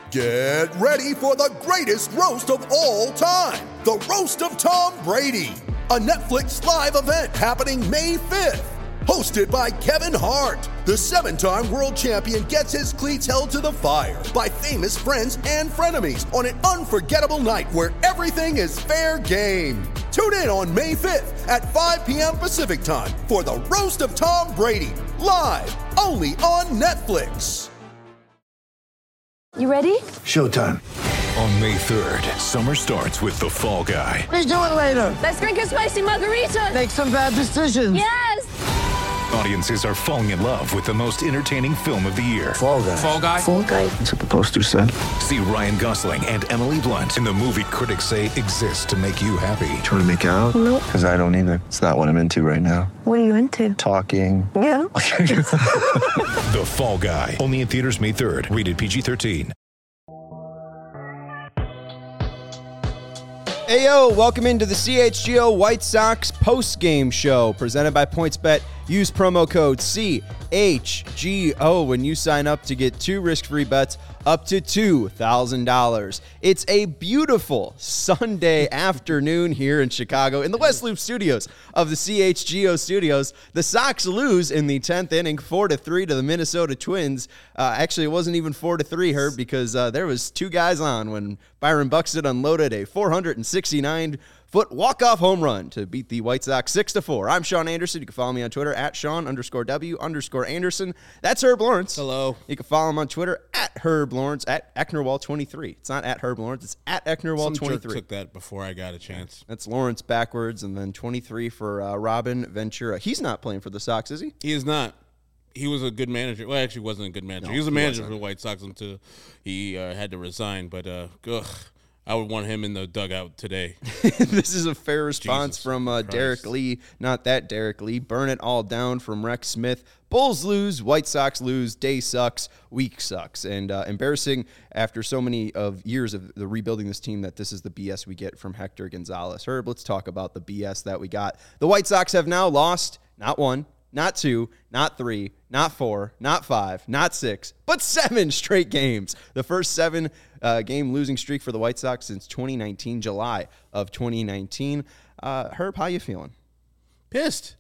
Get ready for the greatest roast of all time, the Roast of Tom Brady, a Netflix live event happening May 5th. Hosted by Kevin Hart, the 7-time world champion gets his cleats held to the fire by famous friends and frenemies on an unforgettable night where everything is fair game. Tune in on May 5th at 5 p.m. Pacific time for the Roast of Tom Brady, live only on Netflix. You ready? Showtime. On May 3rd, summer starts with The Fall Guy. Let's do it later. Let's drink a spicy margarita. Make some bad decisions. Yes! Audiences are falling in love with the most entertaining film of the year. Fall Guy. Fall Guy? Fall guy. That's what the poster said. See Ryan Gosling and Emily Blunt in the movie critics say exists to make you happy. Trying to make it out? Nope. Because I don't either. It's not what I'm into right now. What are you into? Talking. Yeah. The Fall Guy. Only in theaters May 3rd. Rated PG-13. Heyo, welcome into the CHGO White Sox post-game show presented by PointsBet. Use promo code CHGO when you sign up to get 2 risk-free bets up to $2,000. It's a beautiful Sunday afternoon here in Chicago in the West Loop studios of the CHGO studios. The Sox lose in the 10th inning 4-3 to the Minnesota Twins. Actually, it wasn't even 4-3, Herb, because there was 2 guys on when Byron Buxton unloaded a 469-foot walk-off home run to beat the White Sox 6-4. I'm Sean Anderson. You can follow me on Twitter at Sean_W_Anderson. That's Herb Lawrence. Hello. You can follow him on Twitter at Herb Lawrence, at Ecknerwall23. It's not at Herb Lawrence. It's at Ecknerwall23. Some jerk took that before I got a chance. That's Lawrence backwards, and then 23 for Robin Ventura. He's not playing for the Sox, is he? He is not. He was a good manager. Well, actually, wasn't a good manager. No, he was a he manager wasn't. for the White Sox until he had to resign. But, I would want him in the dugout today. This is a fair response Jesus from Christ. Derek Lee. Not that Derek Lee. Burn it all down from Rex Smith. Bulls lose, White Sox lose, day sucks, week sucks. And embarrassing after so many of years of the rebuilding this team that this is the BS we get from Hector Gonzalez. Herb, let's talk about the BS that we got. The White Sox have now lost not 1, not 2, not 3, not 4, not 5, not 6, but 7 straight games. The first 7 game losing streak for the White Sox since 2019, July of 2019. Herb, how you feeling? Pissed.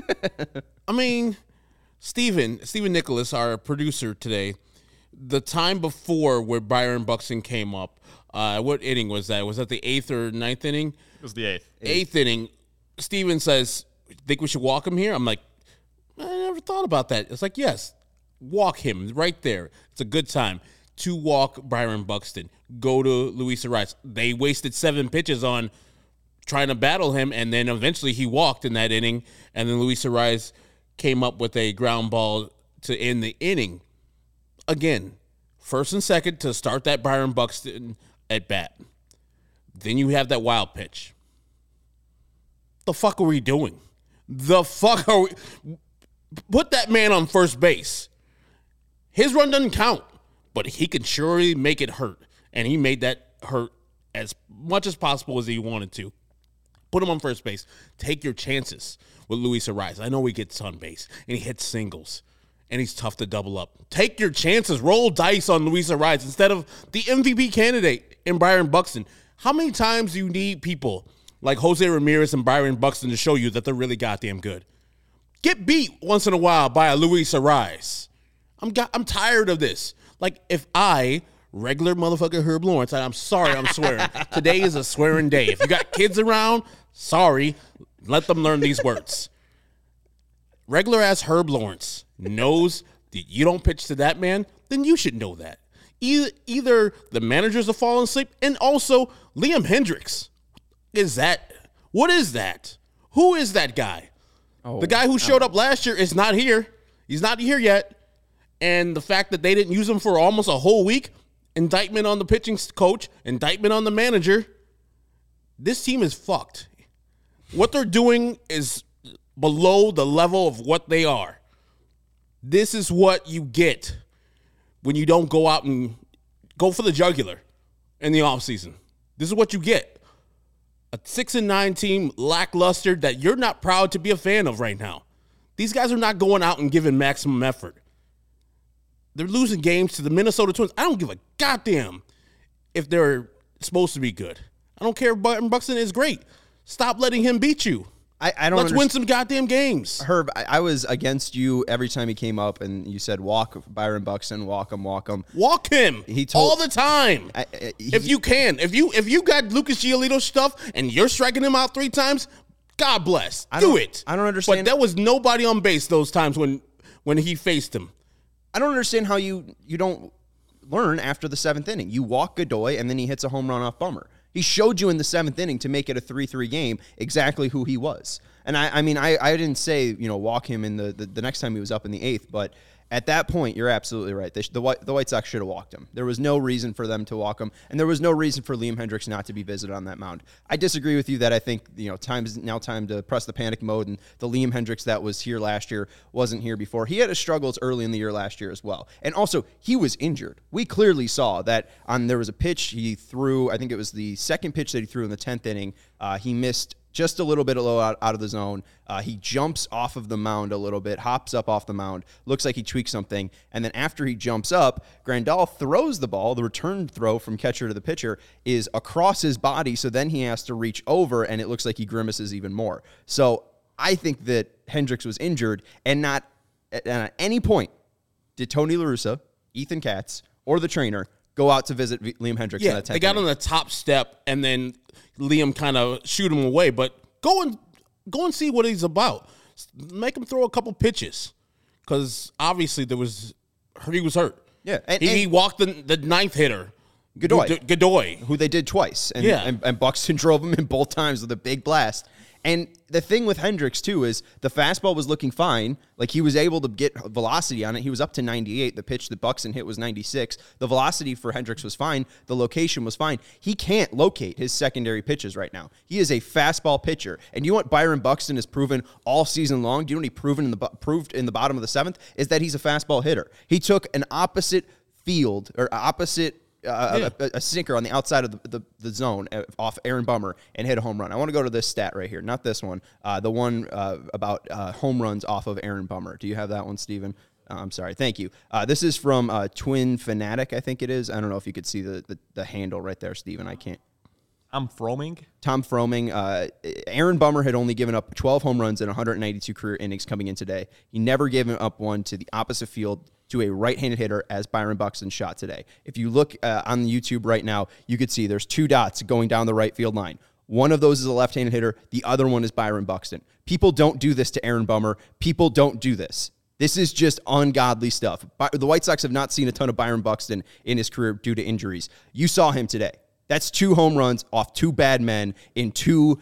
I mean, Steven Nicholas, our producer today, the time before where Byron Buxton came up, what inning was that? Was that the 8th or 9th inning? It was the 8th. 8th inning. Steven says, think we should walk him here? I'm like, I never thought about that. It's like, yes, walk him right there. It's a good time to walk Byron Buxton. Go to Luis Arraez. They wasted 7 pitches on trying to battle him, and then eventually he walked in that inning, and then Luis Arraez came up with a ground ball to end the inning. Again, first and second to start that Byron Buxton at bat. Then you have that wild pitch. The fuck are we doing? The fuck are we... Put that man on first base. His run doesn't count, but he can surely make it hurt. And he made that hurt as much as possible as he wanted to. Put him on first base. Take your chances with Luis Arraez. I know he gets on base, and he hits singles, and he's tough to double up. Take your chances. Roll dice on Luis Arraez instead of the MVP candidate in Byron Buxton. How many times do you need people like Jose Ramirez and Byron Buxton to show you that they're really goddamn good? Get beat once in a while by a Luis Arraez. I'm tired of this. Like, if I, regular motherfucker Herb Lawrence, and I'm sorry I'm swearing. Today is a swearing day. If you got kids around, sorry, let them learn these words. Regular ass Herb Lawrence knows that you don't pitch to that man, then you should know that. Either the managers are falling asleep, and also Liam Hendricks. What is that? Who is that guy? The guy who showed up last year is not here. He's not here yet. And the fact that they didn't use him for almost a whole week, indictment on the pitching coach, indictment on the manager. This team is fucked. What they're doing is below the level of what they are. This is what you get when you don't go out and go for the jugular in the offseason. This is what you get. A 6-9 team, lackluster, that you're not proud to be a fan of right now. These guys are not going out and giving maximum effort. they're losing games to the Minnesota Twins. I don't give a goddamn if they're supposed to be good. I don't care if Byron Buxton is great. Stop letting him beat you. I don't Let's win some goddamn games. Herb, I was against you every time he came up, and you said, walk Byron Buxton, walk him. Walk him all the time. If you can. If you got Lucas Giolito stuff and you're striking him out 3 times, God bless. Do it. I don't understand. But there was nobody on base those times when he faced him. I don't understand how you don't learn after the 7th inning. You walk Godoy, and then he hits a home run off Bummer. He showed you in the 7th inning to make it a 3-3 game exactly who he was. And I mean, I didn't say, walk him in the next time he was up in the 8th, but at that point, you're absolutely right. The White Sox should have walked him. There was no reason for them to walk him, and there was no reason for Liam Hendriks not to be visited on that mound. I disagree with you that I think time to press the panic mode, and the Liam Hendriks that was here last year wasn't here before. He had his struggles early in the year last year as well, and also he was injured. We clearly saw that there was a pitch he threw. I think it was the second pitch that he threw in the 10th inning. He missed just a little bit low out of the zone. He jumps off of the mound a little bit, hops up off the mound, looks like he tweaked something, and then after he jumps up, Grandal throws the ball. The return throw from catcher to the pitcher is across his body, so then he has to reach over, and it looks like he grimaces even more. So I think that Hendriks was injured, and not at any point did Tony La Russa, Ethan Katz, or the trainer go out to visit Liam Hendriks. Yeah, they got on the top step, and then Liam kind of shoot him away. But go and see what he's about. Make him throw a couple pitches, because obviously he was hurt. Yeah, he walked the 9th hitter, Godoy, who they did twice, and Buxton drove him in both times with a big blast. And the thing with Hendriks, too, is the fastball was looking fine. Like, he was able to get velocity on it. He was up to 98. The pitch that Buxton hit was 96. The velocity for Hendriks was fine. The location was fine. He can't locate his secondary pitches right now. He is a fastball pitcher. And you know what Byron Buxton has proven all season long? Do you know what he proved in the bottom of the 7th? Is that he's a fastball hitter. He took an opposite field, or a sinker on the outside of the zone off Aaron Bummer and hit a home run. I want to go to this stat right here, not this one, the one about home runs off of Aaron Bummer. Do you have that one, Steven? I'm sorry. Thank you. This is from Twin Fanatic, I think it is. I don't know if you could see the handle right there, Steven. I can't. Tom Froming. Aaron Bummer had only given up 12 home runs in 192 career innings coming in today. He never gave up one to the opposite field to a right-handed hitter as Byron Buxton shot today. If you look on YouTube right now, you could see there's 2 dots going down the right field line. One of those is a left-handed hitter. The other one is Byron Buxton. People don't do this to Aaron Bummer. People don't do this. This is just ungodly stuff. The White Sox have not seen a ton of Byron Buxton in his career due to injuries. You saw him today. That's 2 home runs off 2 bad men in 2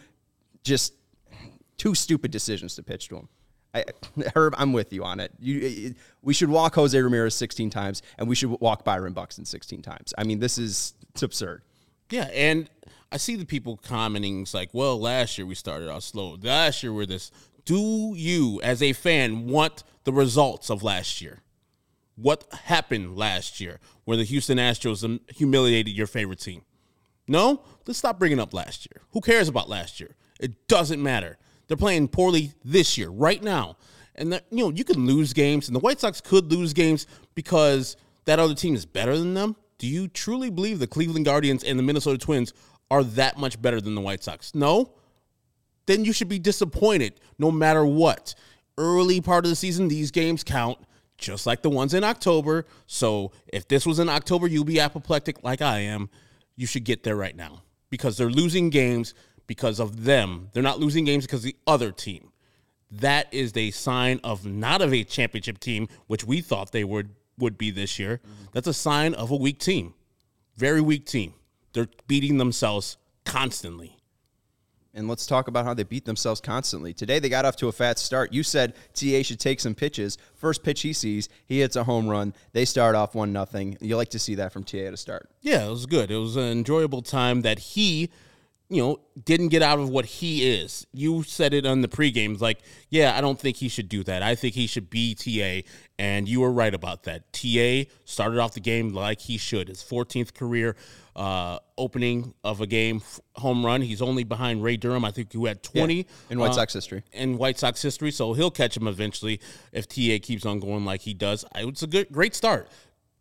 stupid decisions to pitch to him. Herb, I'm with you on it. We should walk Jose Ramirez 16 times, and we should walk Byron Buxton 16 times. I mean, it's absurd. Yeah, and I see the people commenting, it's like, well, last year we started out slow. Last year we're this. Do you, as a fan, want the results of last year? What happened last year where the Houston Astros humiliated your favorite team? No? Let's stop bringing up last year. Who cares about last year? It doesn't matter. They're playing poorly this year, right now. And, you can lose games, and the White Sox could lose games because that other team is better than them. Do you truly believe the Cleveland Guardians and the Minnesota Twins are that much better than the White Sox? No? Then you should be disappointed no matter what. Early part of the season, these games count just like the ones in October. So if this was in October, you'll be apoplectic like I am. You should get there right now because they're losing games because of them. They're not losing games because of the other team. That is a sign of not of a championship team, which we thought they would be this year. That's a sign of a weak team. Very weak team. They're beating themselves constantly. And let's talk about how they beat themselves constantly. Today, they got off to a fat start. You said TA should take some pitches. First pitch he sees, he hits a home run. They start off 1-0. You like to see that from TA to start. Yeah, it was good. It was an enjoyable time that he, didn't get out of what he is. You said it on the pregame, like, yeah, I don't think he should do that. I think he should be TA, and you were right about that. TA started off the game like he should. His 14th career opening of a game home run. He's only behind Ray Durham, I think, who had 20 in White Sox history. In White Sox history, so he'll catch him eventually if TA keeps on going like he does. It's a great start.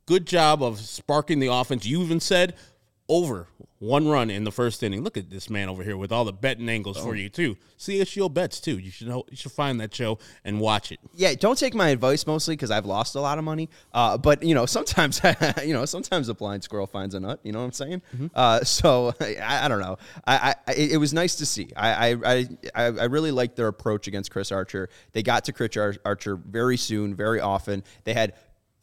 good job of sparking the offense. You even said over 1 run in the first inning. Look at this man over here with all the betting angles for you too. CSGO bets too. You should find that show and watch it. Yeah, don't take my advice mostly because I've lost a lot of money. But sometimes sometimes a blind squirrel finds a nut. You know what I'm saying? So I don't know. It was nice to see. I really liked their approach against Chris Archer. They got to Chris Archer very soon, very often. They had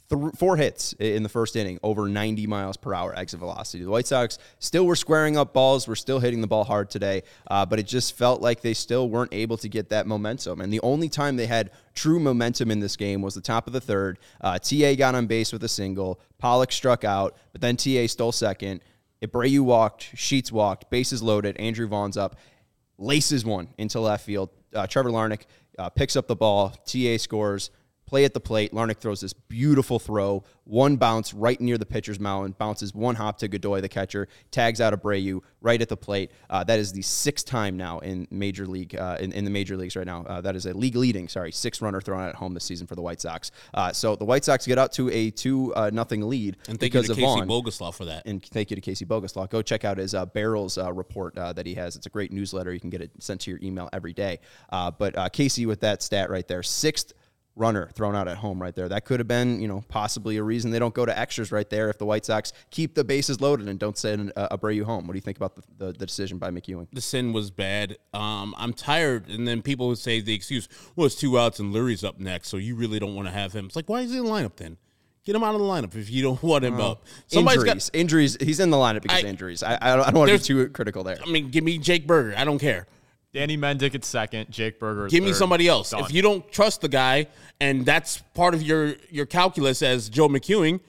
4 hits in the first inning, over 90 miles per hour exit velocity. The White Sox still were squaring up balls. We're still hitting the ball hard today, but it just felt like they still weren't able to get that momentum. And the only time they had true momentum in this game was the top of the third. TA got on base with a single. Pollock struck out, but then TA stole second. Abreu walked. Sheets walked. Bases loaded. Andrew Vaughn's up. Laces one into left field. Trevor Larnach picks up the ball. TA scores. Play at the plate. Larnach throws this beautiful throw. One bounce right near the pitcher's mound. Bounces one hop to Godoy, the catcher. Tags out Abreu right at the plate. That is the 6th time now in Major League in the major leagues right now. That is a league leading, 6-runner thrown out at home this season for the White Sox. So the White Sox get out to a 2-0 lead And thank you because to of Casey Vaughn. Boguslaw for that. And thank you to Casey Boguslaw. Go check out his Barrels report that he has. It's a great newsletter. You can get it sent to your email every day. But Casey with that stat right there, 6th runner thrown out at home right there. That could have been, possibly a reason they don't go to extras right there if the White Sox keep the bases loaded and don't send Abreu home. What do you think about the decision by McEwing? The sin was bad. I'm tired, and then people would say the excuse, well, it's 2 outs and Lurie's up next, so you really don't want to have him. It's like, why is he in the lineup then? Get him out of the lineup if you don't want him up. Injuries. He's in the lineup because of injuries. I don't want to be too critical there. I mean, give me Jake Berger. I don't care. Danny Mendick at second, Jake Berger at Give me third. somebody else. Done. If you don't trust the guy, and that's part of your calculus as Joe McEwing,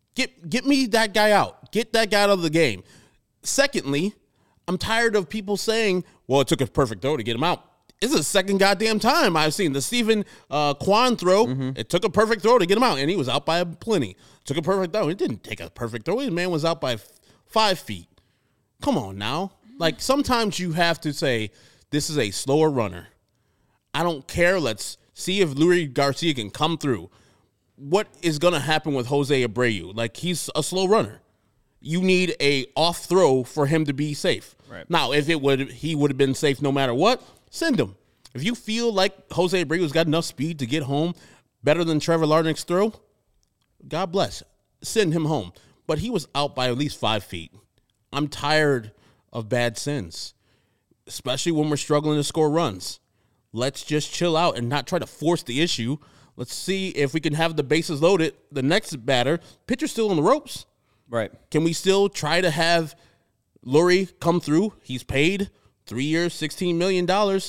get me that guy out. Get that guy out of the game. Secondly, I'm tired of people saying, well, it took a perfect throw to get him out. This is the second goddamn time I've seen the Stephen Kwan throw. It took a perfect throw to get him out, and he was out by plenty. Took a perfect throw. It didn't take a perfect throw. The man was out by 5 feet. Come on now. Like, sometimes you have to say, this is a slower runner. I don't care. Let's see if Luis Garcia can come through. What is going to happen with Jose Abreu? Like, he's a slow runner. You need a off throw for him to be safe. Right. Now, if he would have been safe no matter what, send him. If you feel like Jose Abreu's got enough speed to get home better than Trevor Larnach's throw, God bless. Send him home. But he was out by at least 5 feet. I'm tired of bad sins, especially when we're struggling to score runs. Let's just chill out and not try to force the issue. Let's see if we can have the bases loaded. The next batter, pitcher's still on the ropes. Right. Can we still try to have Lurie come through? He's paid 3 years, $16 million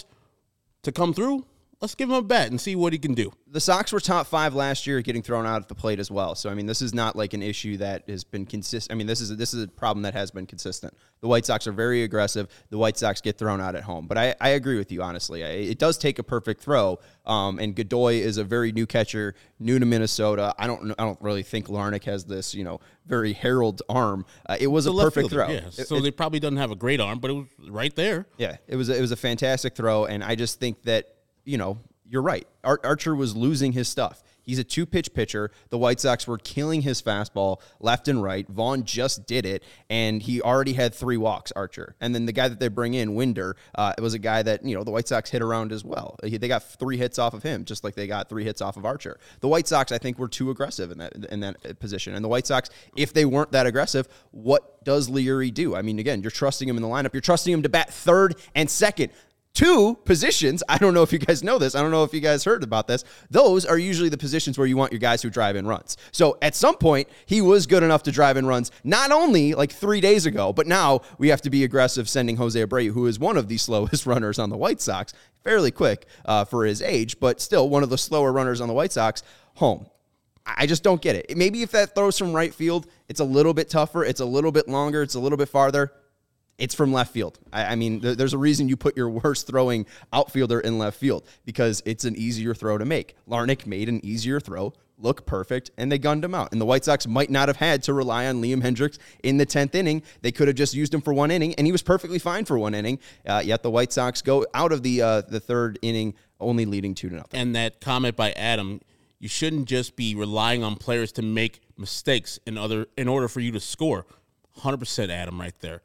to come through. Let's give him a bat and see what he can do. The Sox were top 5 last year getting thrown out at the plate as well. So, I mean, this is not like an issue that has been consistent. I mean, this is a problem that has been consistent. The White Sox are very aggressive. The White Sox get thrown out at home. But I agree with you, honestly. It does take a perfect throw. And Godoy is a very new catcher, new to Minnesota. I don't really think Larnach has this, very herald arm. It was a perfect throw. Yeah. So they probably doesn't have a great arm, but it was right there. Yeah, it was a fantastic throw. And I just think that, you're right. Archer was losing his stuff. He's a 2-pitch pitcher. The White Sox were killing his fastball left and right. Vaughn just did it, and he already had 3 walks, Archer. And then the guy that they bring in, Winder, it was a guy that, the White Sox hit around as well. They got 3 hits off of him, just like they got 3 hits off of Archer. The White Sox, I think, were too aggressive in that position. And the White Sox, if they weren't that aggressive, what does Leury do? I mean, again, you're trusting him in the lineup. You're trusting him to bat third and second. 2 positions, I don't know if you guys know this. I don't know if you guys heard about this. Those are usually the positions where you want your guys who drive in runs. So at some point, he was good enough to drive in runs, not only like 3 days ago, but now we have to be aggressive sending Jose Abreu, who is one of the slowest runners on the White Sox, fairly quick for his age, but still one of the slower runners on the White Sox, home. I just don't get it. Maybe if that throws from right field, it's a little bit tougher, it's a little bit longer, it's a little bit farther. It's from left field. I mean, there's a reason you put your worst throwing outfielder in left field because it's an easier throw to make. Larnach made an easier throw, look perfect, and they gunned him out. And the White Sox might not have had to rely on Liam Hendriks in the 10th inning. They could have just used him for 1 inning, and he was perfectly fine for 1 inning. Yet the White Sox go out of the 3rd inning only leading 2-0. And that comment by Adam, You shouldn't just be relying on players to make mistakes in order for you to score. 100% Adam right there.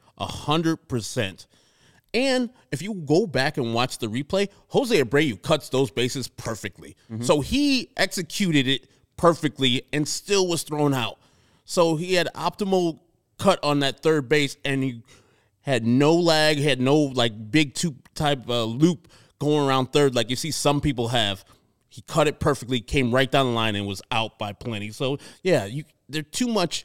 100%. And if you go back and watch the replay, Jose Abreu cuts those bases perfectly. So he executed it perfectly and still was thrown out. So he had optimal cut on that third base, and he had no lag, had no like big tube type loop going around third like you see some people have. He cut it perfectly, came right down the line, and was out by plenty. So, yeah, there's too much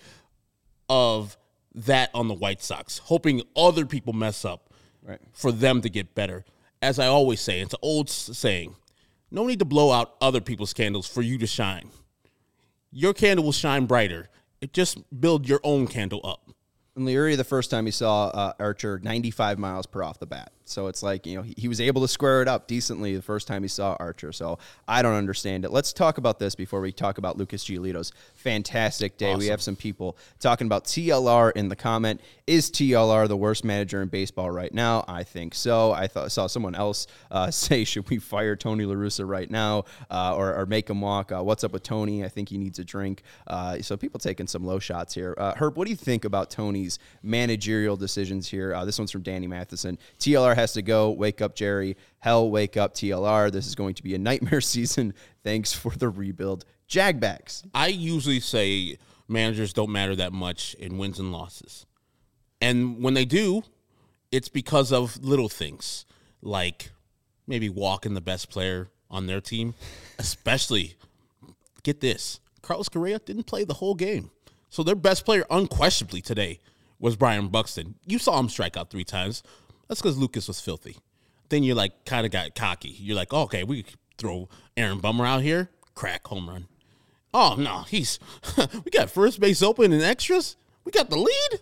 of that on the White Sox, hoping other people mess up for them to get better. As I always say, it's an old saying, no need to blow out other people's candles for you to shine. Your candle will shine brighter. Just build your own candle up. In Leary, the first time he saw Archer, 95 miles per off the bat. So it's like, he was able to square it up decently the first time he saw Archer. So I don't understand it. Let's talk about this before we talk about Lucas Giolito's fantastic day. Awesome. We have some people talking about TLR in the comment. Is TLR the worst manager in baseball right now? I think so. I saw someone else say, should we fire Tony La Russa right now or make him walk? What's up with Tony? I think he needs a drink. So people taking some low shots here. Herb, what do you think about Tony's managerial decisions here? This one's from Danny Matheson. TLR has to go. Wake up, Jerry. Hell, wake up, TLR. This is going to be a nightmare season. Thanks for the rebuild. Jagbacks. I usually say managers don't matter that much in wins and losses. And when they do, it's because of little things, like maybe walking the best player on their team, especially, get this, Carlos Correa didn't play the whole game. So their best player unquestionably today was Byron Buxton. You saw him strike out 3 times. That's because Lucas was filthy. Then you like kind of got cocky. You're like, oh, okay, we could throw Aaron Bummer out here. Crack, home run. Oh, no, we got first base open and extras. We got the lead.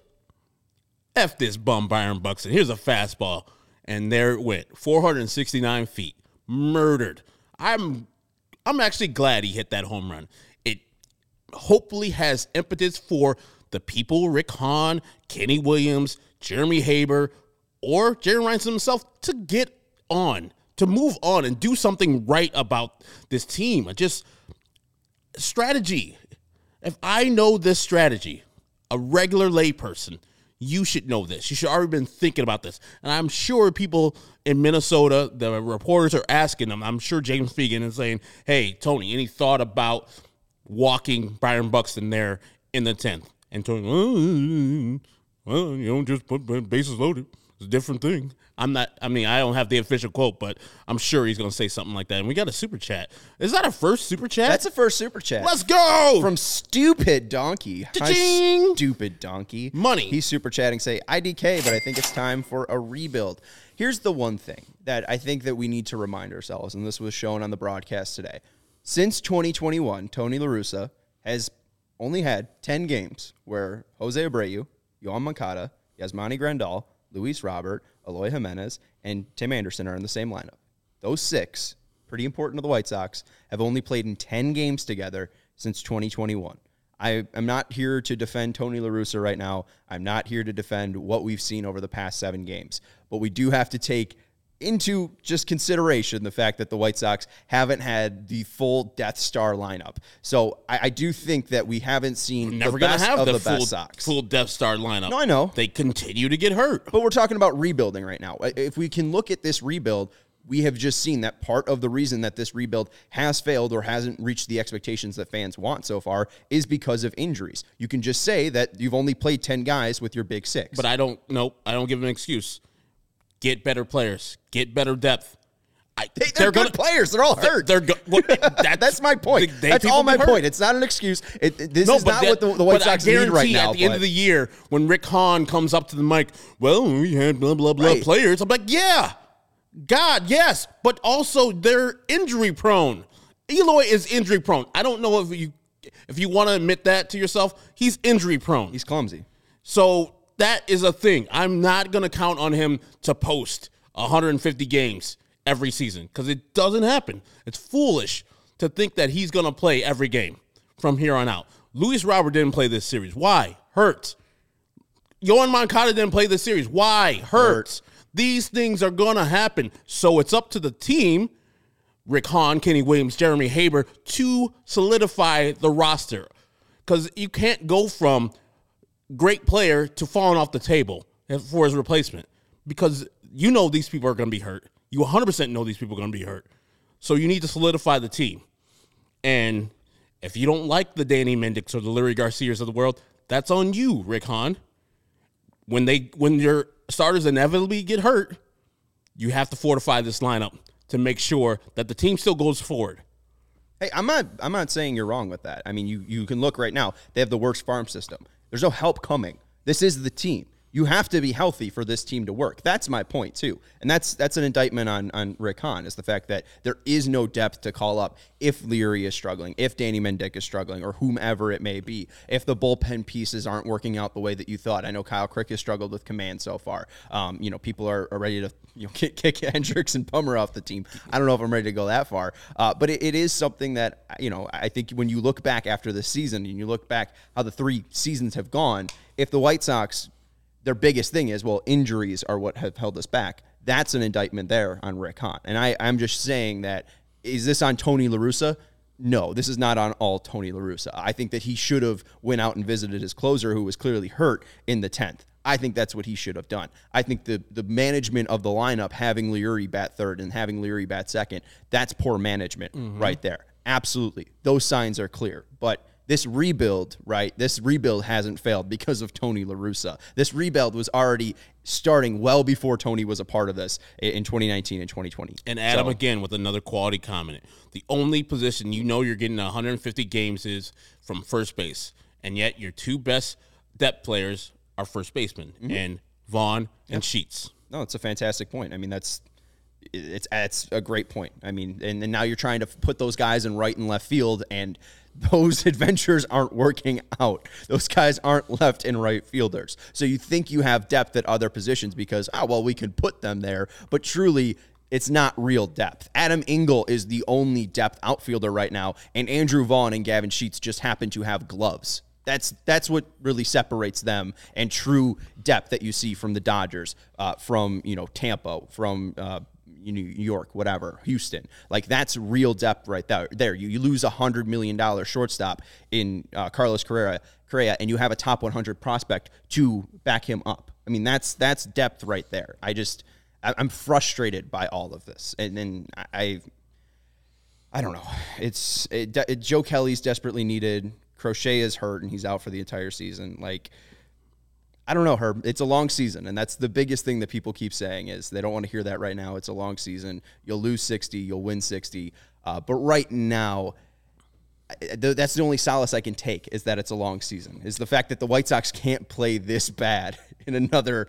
F this bum Byron Buxton. Here's a fastball. And there it went. 469 feet. Murdered. I'm actually glad he hit that home run. It hopefully has impetus for the people, Rick Hahn, Kenny Williams, Jeremy Haber, or Jerry Reinsdorf himself to get on, to move on and do something right about this team. Just strategy. If I know this strategy, a regular layperson, you should know this. You should already been thinking about this. And I'm sure people in Minnesota, the reporters are asking them. I'm sure James Fegan is saying, hey, Tony, any thought about walking Byron Buxton there in the 10th? And Tony, well, just put bases loaded. It's a different thing. I don't have the official quote, but I'm sure he's going to say something like that. And we got a super chat. Is that a first super chat? That's a first super chat. Let's go! From Stupid Donkey. Cha-ching! Hi, Stupid Donkey. Money. He's super chatting, say, IDK, but I think it's time for a rebuild. Here's the one thing that I think that we need to remind ourselves, and this was shown on the broadcast today. Since 2021, Tony La Russa has only had 10 games where Jose Abreu, Yohan Moncada, Yasmani Grandal, Luis Robert, Eloy Jimenez, and Tim Anderson are in the same lineup. Those 6, pretty important to the White Sox, have only played in 10 games together since 2021. I am not here to defend Tony La Russa right now. I'm not here to defend what we've seen over the past 7 games. But we do have to take into just consideration the fact that the White Sox haven't had the full Death Star lineup. So I do think that we haven't seen never the gonna best have of the best Sox. full Death Star lineup. No, I know. They continue to get hurt. But we're talking about rebuilding right now. If we can look at this rebuild, we have just seen that part of the reason that this rebuild has failed or hasn't reached the expectations that fans want so far is because of injuries. You can just say that you've only played 10 guys with your big 6. But I don't give them an excuse. Get better players. Get better depth. They're good players. They're all hurt. That's my point. That's all my point. It's not an excuse. This is not what the White Sox need right now. At the end of the year, when Rick Hahn comes up to the mic, well, we had blah, blah, blah players. I'm like, yeah, God, yes. But also, they're injury prone. Eloy is injury prone. I don't know if you want to admit that to yourself. He's injury prone. He's clumsy. So that is a thing. I'm not going to count on him to post 150 games every season because it doesn't happen. It's foolish to think that he's going to play every game from here on out. Luis Robert didn't play this series. Why? Hurts. Yohan Moncada didn't play this series. Why? Hurts. These things are going to happen. So it's up to the team Rick Hahn, Kenny Williams, Jeremy Haber to solidify the roster. Because you can't go from great player to falling off the table for his replacement. Because you know these people are going to be hurt. You 100% know these people are going to be hurt. So you need to solidify the team. And if you don't like the Danny Mendics or the Larry Garcias of the world, that's on you, Rick Hahn. When your starters inevitably get hurt, you have to fortify this lineup to make sure that the team still goes forward. Hey, I'm not saying you're wrong with that. I mean, you can look right now. They have the worst farm system. There's no help coming. This is the team. You have to be healthy for this team to work. That's my point, too. And that's an indictment on Rick Hahn, is the fact that there is no depth to call up if Leary is struggling, if Danny Mendick is struggling, or whomever it may be, if the bullpen pieces aren't working out the way that you thought. I know Kyle Crick has struggled with command so far. People are ready to kick Hendricks and Pummer off the team. I don't know if I'm ready to go that far. But it is something that, I think when you look back after the season and you look back how the 3 seasons have gone, if the White Sox, their biggest thing is, injuries are what have held us back. That's an indictment there on Rick Hahn. And I'm just saying that, is this on Tony La Russa? No, this is not on all Tony La Russa. I think that he should have went out and visited his closer, who was clearly hurt, in the 10th. I think that's what he should have done. I think the management of the lineup, having Leary bat third and having Leary bat second, that's poor management right there. Absolutely. Those signs are clear. But this rebuild, right? This rebuild hasn't failed because of Tony La Russa. This rebuild was already starting well before Tony was a part of this in 2019 and 2020. And Adam, again, with another quality comment. The only position you're getting 150 games is from first base. And yet your 2 best depth players are first basemen, and Vaughn and Sheets. No, it's a fantastic point. I mean, it's a great point. I mean, and now you're trying to put those guys in right and left field, and those adventures aren't working out. Those guys aren't left and right fielders. So you think you have depth at other positions because, we can put them there, but truly it's not real depth. Adam Engel is the only depth outfielder right now, and Andrew Vaughn and Gavin Sheets just happen to have gloves. That's what really separates them and true depth that you see from the Dodgers, from Tampa, from New York, whatever, Houston. Like, that's real depth right there. You lose $100 million shortstop in Carlos Correa, and you have a top 100 prospect to back him up. I mean, that's depth right there. I'm frustrated by all of this, and then I don't know. Joe Kelly's desperately needed. Crochet is hurt, and he's out for the entire season. Like, I don't know, Herb. It's a long season, and that's the biggest thing that people keep saying is they don't want to hear that right now. It's a long season. You'll lose 60. You'll win 60. But right now, that's the only solace I can take is that it's a long season, is the fact that the White Sox can't play this bad in another,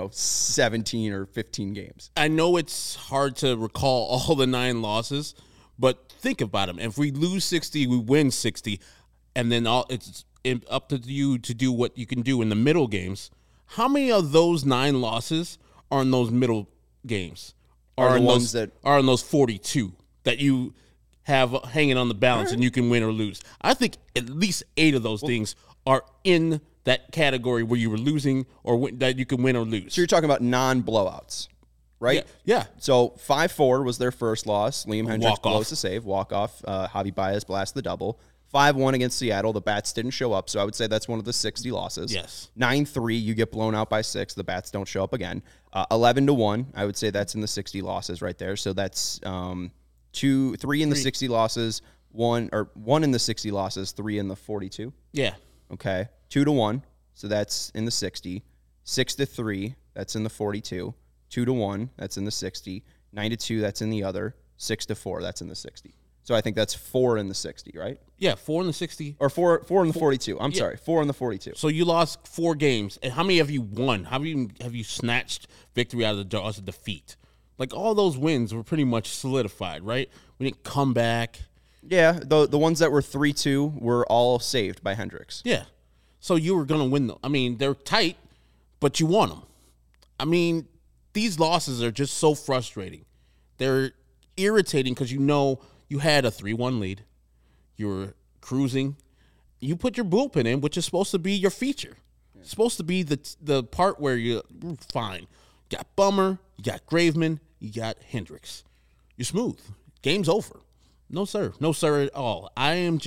17 or 15 games. I know it's hard to recall all the 9 losses, but think about them. If we lose 60, we win 60, and then it's up to you to do what you can do in the middle games. How many of those 9 losses are in those middle games? Are in those 42 that you have hanging on the balance and you can win or lose? I think at least 8 of those things are in that category where you were losing or that you can win or lose. So you're talking about non-blowouts, right? Yeah. So 5-4 was their first loss. Liam Hendricks blows the save, walk-off. Javi Baez blasts the double. 5-1 against Seattle. The Bats didn't show up, so I would say that's one of the 60 losses. Yes. 9-3, you get blown out by 6. The Bats don't show up again. 11-1, I would say that's in the 60 losses right there. So that's 3 in the 60 losses, 1 in the 60 losses, 3 in the 42. Yeah. Okay. 2-1, so that's in the 60. 6-3, that's in the 42. 2-1, that's in the 60. 9-2, that's in the other. 6-4, that's in the 60. So I think that's 4 in the 60, right? Yeah, 4 in the 60. Or 4 in the 42. I'm sorry, 4 in the 42. So you lost 4 games. And how many have you won? How many have you snatched victory out of the jaws of defeat? Like, all those wins were pretty much solidified, right? We didn't come back. Yeah, the ones that were 3-2 were all saved by Hendricks. Yeah. So you were going to win them. I mean, they're tight, but you won them. I mean, these losses are just so frustrating. They're irritating because you had a 3-1 lead. You were cruising. You put your bullpen in, which is supposed to be your feature. It's supposed to be the part where you're fine. You got Bummer, you got Graveman, you got Hendricks. You're smooth. game's over. No, sir. No, sir at all. I know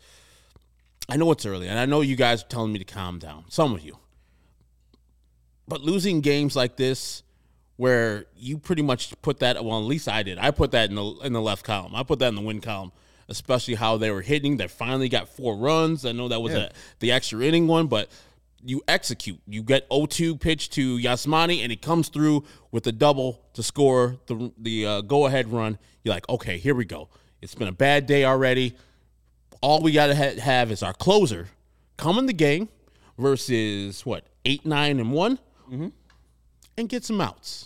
it's early, and I know you guys are telling me to calm down, some of you. But losing games like this, where you pretty much put that, well, at least I did. I put that in the left column. I put that in the win column, especially how they were hitting. They finally got 4 runs. I know that was the extra inning one, but you execute. You get 0-2 pitch to Yasmani, and he comes through with a double to score the go-ahead run. You're like, okay, here we go. It's been a bad day already. All we got to have is our closer come in the game versus, 8-9-1, and get some outs.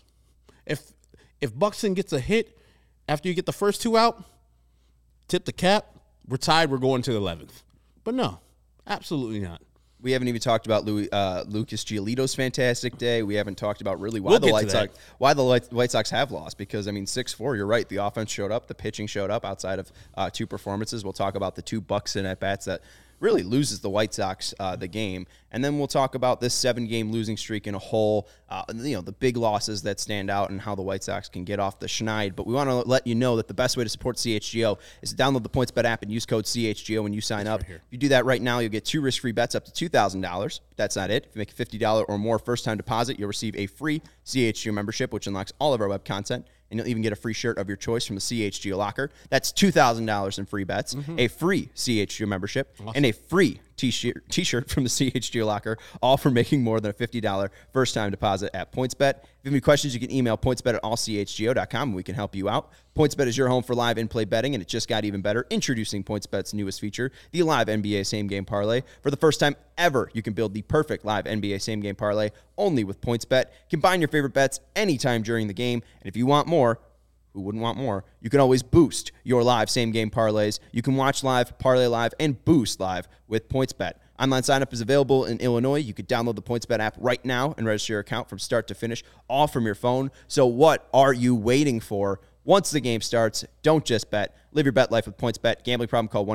If Buxton gets a hit after you get the first 2 out, tip the cap, we're tied, we're going to the 11th. But no, absolutely not. We haven't even talked about Lucas Giolito's fantastic day. We haven't talked about really why the White Sox have lost, because, 6-4, you're right. The offense showed up. The pitching showed up outside of 2 performances. We'll talk about the 2 Buxton at-bats that really loses the White Sox the game. And then we'll talk about this 7-game losing streak in a whole, the big losses that stand out and how the White Sox can get off the schneid. But we want to let you know that the best way to support CHGO is to download the PointsBet app and use code CHGO when you sign up. If you do that right now, you'll get 2 risk-free bets up to $2,000. That's not it. If you make a $50 or more first-time deposit, you'll receive a free CHGO membership, which unlocks all of our web content. And you'll even get a free shirt of your choice from the CHGO locker. That's $2,000 in free bets, a free CHGO membership, and a free t-shirt from the CHGO locker, all for making more than a $50 first-time deposit at PointsBet. If you have any questions, you can email pointsbet@allchgo.com, and we can help you out. PointsBet is your home for live in-play betting, and it just got even better. Introducing PointsBet's newest feature, the Live NBA Same Game Parlay. For the first time ever, you can build the perfect Live NBA Same Game Parlay only with PointsBet. Combine your favorite bets anytime during the game, and if you want more, who wouldn't want more? You can always boost your live same-game parlays. You can watch live, parlay live, and boost live with PointsBet. Online sign-up is available in Illinois. You could download the PointsBet app right now and register your account from start to finish, all from your phone. So what are you waiting for? Once the game starts, don't just bet. Live your bet life with PointsBet. Gambling problem, call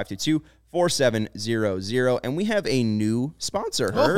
1-800-522-4700. And we have a new sponsor, Herb.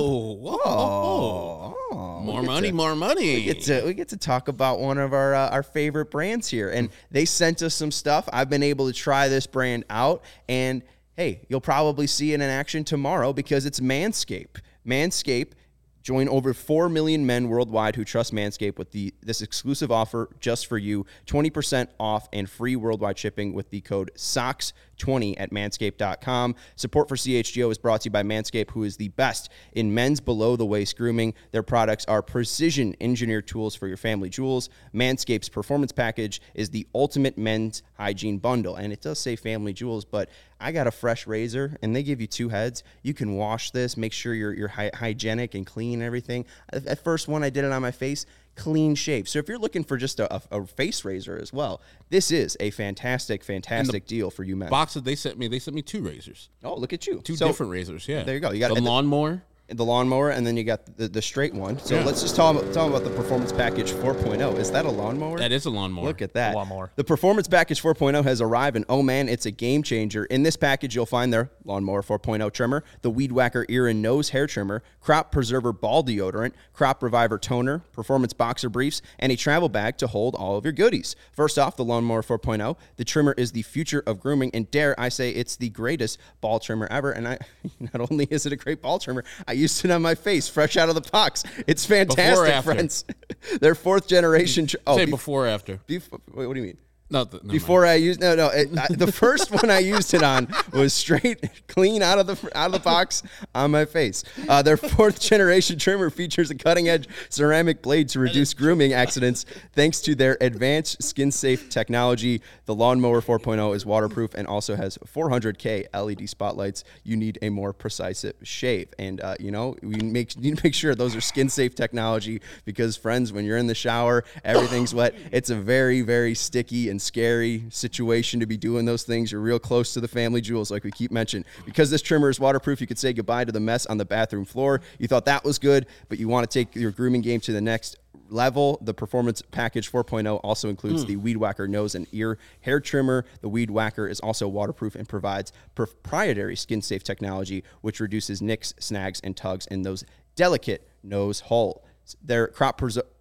More money. We get to talk about one of our favorite brands here. And they sent us some stuff. I've been able to try this brand out. And, hey, you'll probably see it in action tomorrow because it's Manscaped. Manscaped. Join over 4 million men worldwide who trust Manscaped with this exclusive offer just for you. 20% off and free worldwide shipping with the code SOCKS20 at manscaped.com. Support for CHGO is brought to you by Manscaped, who is the best in men's below-the-waist grooming. Their products are precision-engineered tools for your family jewels. Manscaped's Performance Package is the ultimate men's hygiene bundle. And it does say family jewels, but I got a fresh razor, and they give you 2 heads. You can wash this, make sure you're hygienic and clean and everything. At first one, I did it on my face, clean shave. So if you're looking for just a face razor as well, this is a fantastic deal for you men. Box that they sent me 2 razors. Oh, look at you. 2 different razors, yeah. There you go. You got the lawnmower. The lawnmower, and then you got the straight one. So let's just tell them about the Performance Package 4.0. Is that a lawnmower? That is a lawnmower. Look at that. Lawnmower. The Performance Package 4.0 has arrived, and oh man, it's a game changer. In this package, you'll find their Lawnmower 4.0 trimmer, the Weed Whacker ear and nose hair trimmer, Crop Preserver ball deodorant, Crop Reviver toner, Performance boxer briefs, and a travel bag to hold all of your goodies. First off, the Lawnmower 4.0. The trimmer is the future of grooming, and dare I say it's the greatest ball trimmer ever. And not only is it a great ball trimmer, I used it on my face fresh out of the box. It's fantastic, friends. Their 4th generation. Say before or after. Wait, what do you mean? Before I used the first one I used it on was straight clean out of the box on my face. Their 4th generation trimmer features a cutting edge ceramic blade to reduce grooming accidents thanks to their advanced skin safe technology. The Lawnmower 4.0 is waterproof and also has 400K LED spotlights. You need a more precise shave, and you need to make sure those are skin safe technology because, friends, when you're in the shower, everything's wet. It's a very, very sticky and scary situation to be doing those things. You're real close to the family jewels, like we keep mentioning. Because this trimmer is waterproof, you could say goodbye to the mess on the bathroom floor. You thought that was good, but you want to take your grooming game to the next level. The Performance Package 4.0 also includes the Weed Whacker nose and ear hair trimmer. The Weed Whacker is also waterproof and provides proprietary skin-safe technology, which reduces nicks, snags, and tugs in those delicate nose holes. Their Crop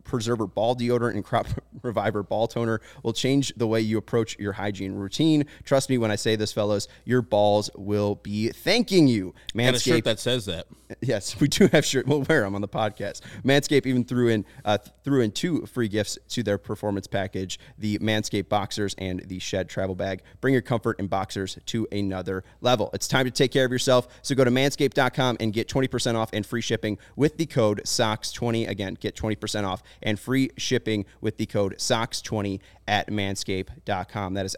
Preserver Ball Deodorant and Crop Reviver Ball Toner will change the way you approach your hygiene routine. Trust me when I say this, fellas, your balls will be thanking you. Manscaped. Got a shirt that says that. Yes, we do have shirt. We'll wear them on the podcast. Manscaped even threw in 2 free gifts to their performance package, the Manscaped Boxers and the Shed Travel Bag. Bring your comfort in boxers to another level. It's time to take care of yourself, so go to manscaped.com and get 20% off and free shipping with the code SOCKS20. Again, get 20% off and free shipping with the code SOCKS20 at manscaped.com. That is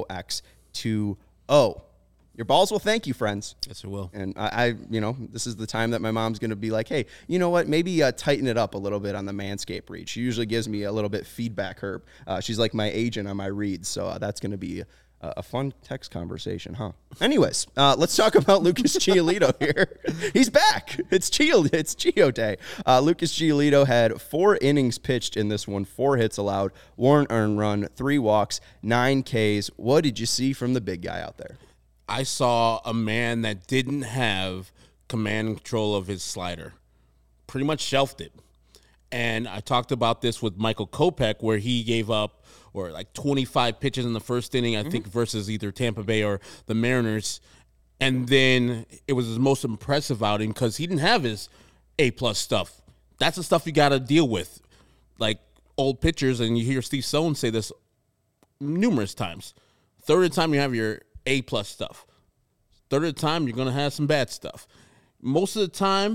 SOX20. Your balls will thank you, friends. Yes, it will. And I this is the time that my mom's going to be like, hey, you know what? Maybe tighten it up a little bit on the Manscaped read. She usually gives me a little bit feedback, Herb. She's like my agent on my reads. So that's going to be a fun text conversation, huh? Anyways, let's talk about Lucas Giolito here. He's back. It's Gio Day. Lucas Giolito had 4 innings pitched in this one, 4 hits allowed, 1 earned run, 3 walks, 9 Ks. What did you see from the big guy out there? I saw a man that didn't have command and control of his slider. Pretty much shelved it. And I talked about this with Michael Kopech, where he gave up like 25 pitches in the first inning, I think, versus either Tampa Bay or the Mariners. And then it was his most impressive outing because he didn't have his A-plus stuff. That's the stuff you got to deal with. Like old pitchers, and you hear Steve Sohn say this numerous times. Third of the time you have your A-plus stuff. Third of the time, you're going to have some bad stuff. Most of the time,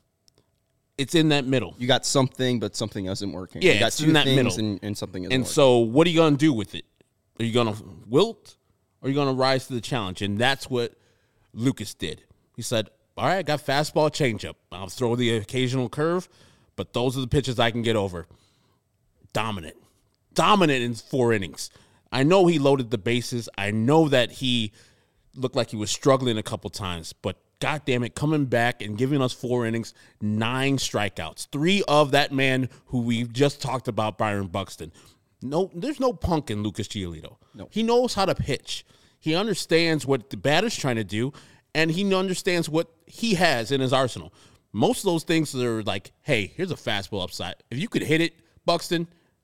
it's in that middle. You got something, but something isn't working. Yeah, you got it's 2 in that things middle. and something isn't And working. so what are you going to do with it? Are you going to wilt, or are you going to rise to the challenge? And that's what Lucas did. He said, all right, I got fastball, changeup. I'll throw the occasional curve, but those are the pitches I can get over. Dominant in 4 innings. I know he loaded the bases. I know that he looked like he was struggling a couple times, but God damn it, coming back and giving us 4 innings, 9 strikeouts, 3 of that man who we've just talked about, Byron Buxton. No, there's no punk in Lucas Giolito. No. He knows how to pitch. He understands what the batter's trying to do, and he understands what he has in his arsenal. Most of those things are like, hey, here's a fastball upside. If you could hit it, Buxton,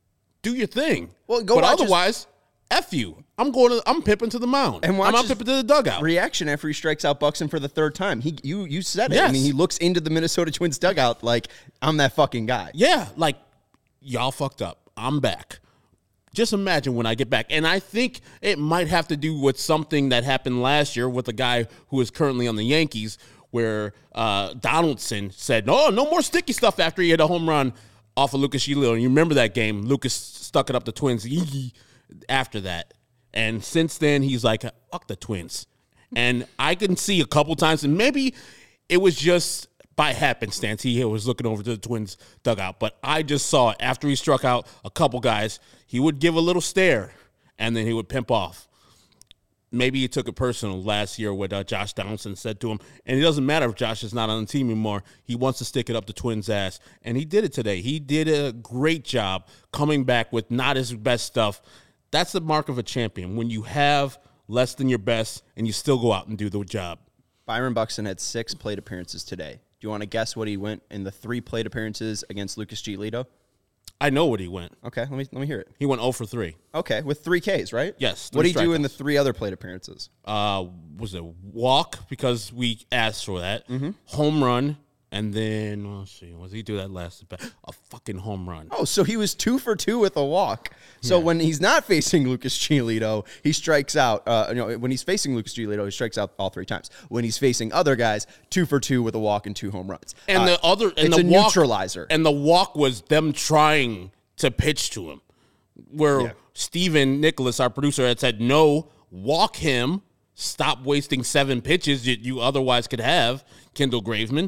do your thing. Well, go but watch otherwise, F you. I'm pipping to the mound. And I'm not pipping to the dugout. Reaction after he strikes out Buxton for the 3rd time. You said it. Yes. I mean, he looks into the Minnesota Twins dugout like, I'm that fucking guy. Yeah, like, y'all fucked up. I'm back. Just imagine when I get back. And I think it might have to do with something that happened last year with a guy who is currently on the Yankees, where Donaldson said, no more sticky stuff after he hit a home run off of Lucas Giolito. And you remember that game. Lucas stuck it up the Twins after that. And since then, he's like, fuck the Twins. And I can see a couple times, and maybe it was just by happenstance he was looking over to the Twins dugout. But I just saw it. After he struck out a couple guys, he would give a little stare, and then he would pimp off. Maybe he took it personal last year what Josh Donaldson said to him. And it doesn't matter if Josh is not on the team anymore. He wants to stick it up the Twins' ass. And he did it today. He did a great job coming back with not his best stuff. That's the mark of a champion, when you have less than your best and you still go out and do the job. Byron Buxton had 6 plate appearances today. Do you want to guess what he went in the 3 plate appearances against Lucas Giolito? I know what he went. Okay, let me hear it. He went 0 for 3. Okay, with 3 Ks, right? Yes. What did he do in the 3 other plate appearances? Was it walk, because we asked for that, home run, and then, let's see, was he do that last? A fucking home run. Oh, so he was 2 for 2 with a walk. So when he's not facing Lucas Giolito, he strikes out. When he's facing Lucas Giolito, he strikes out all 3 times. When he's facing other guys, 2 for 2 with a walk and 2 home runs. And it's a neutralizer. And the walk was them trying to pitch to him, where Steven Nicholas, our producer, had said, no, walk him, stop wasting 7 pitches that you otherwise could have, Kendall Graveman,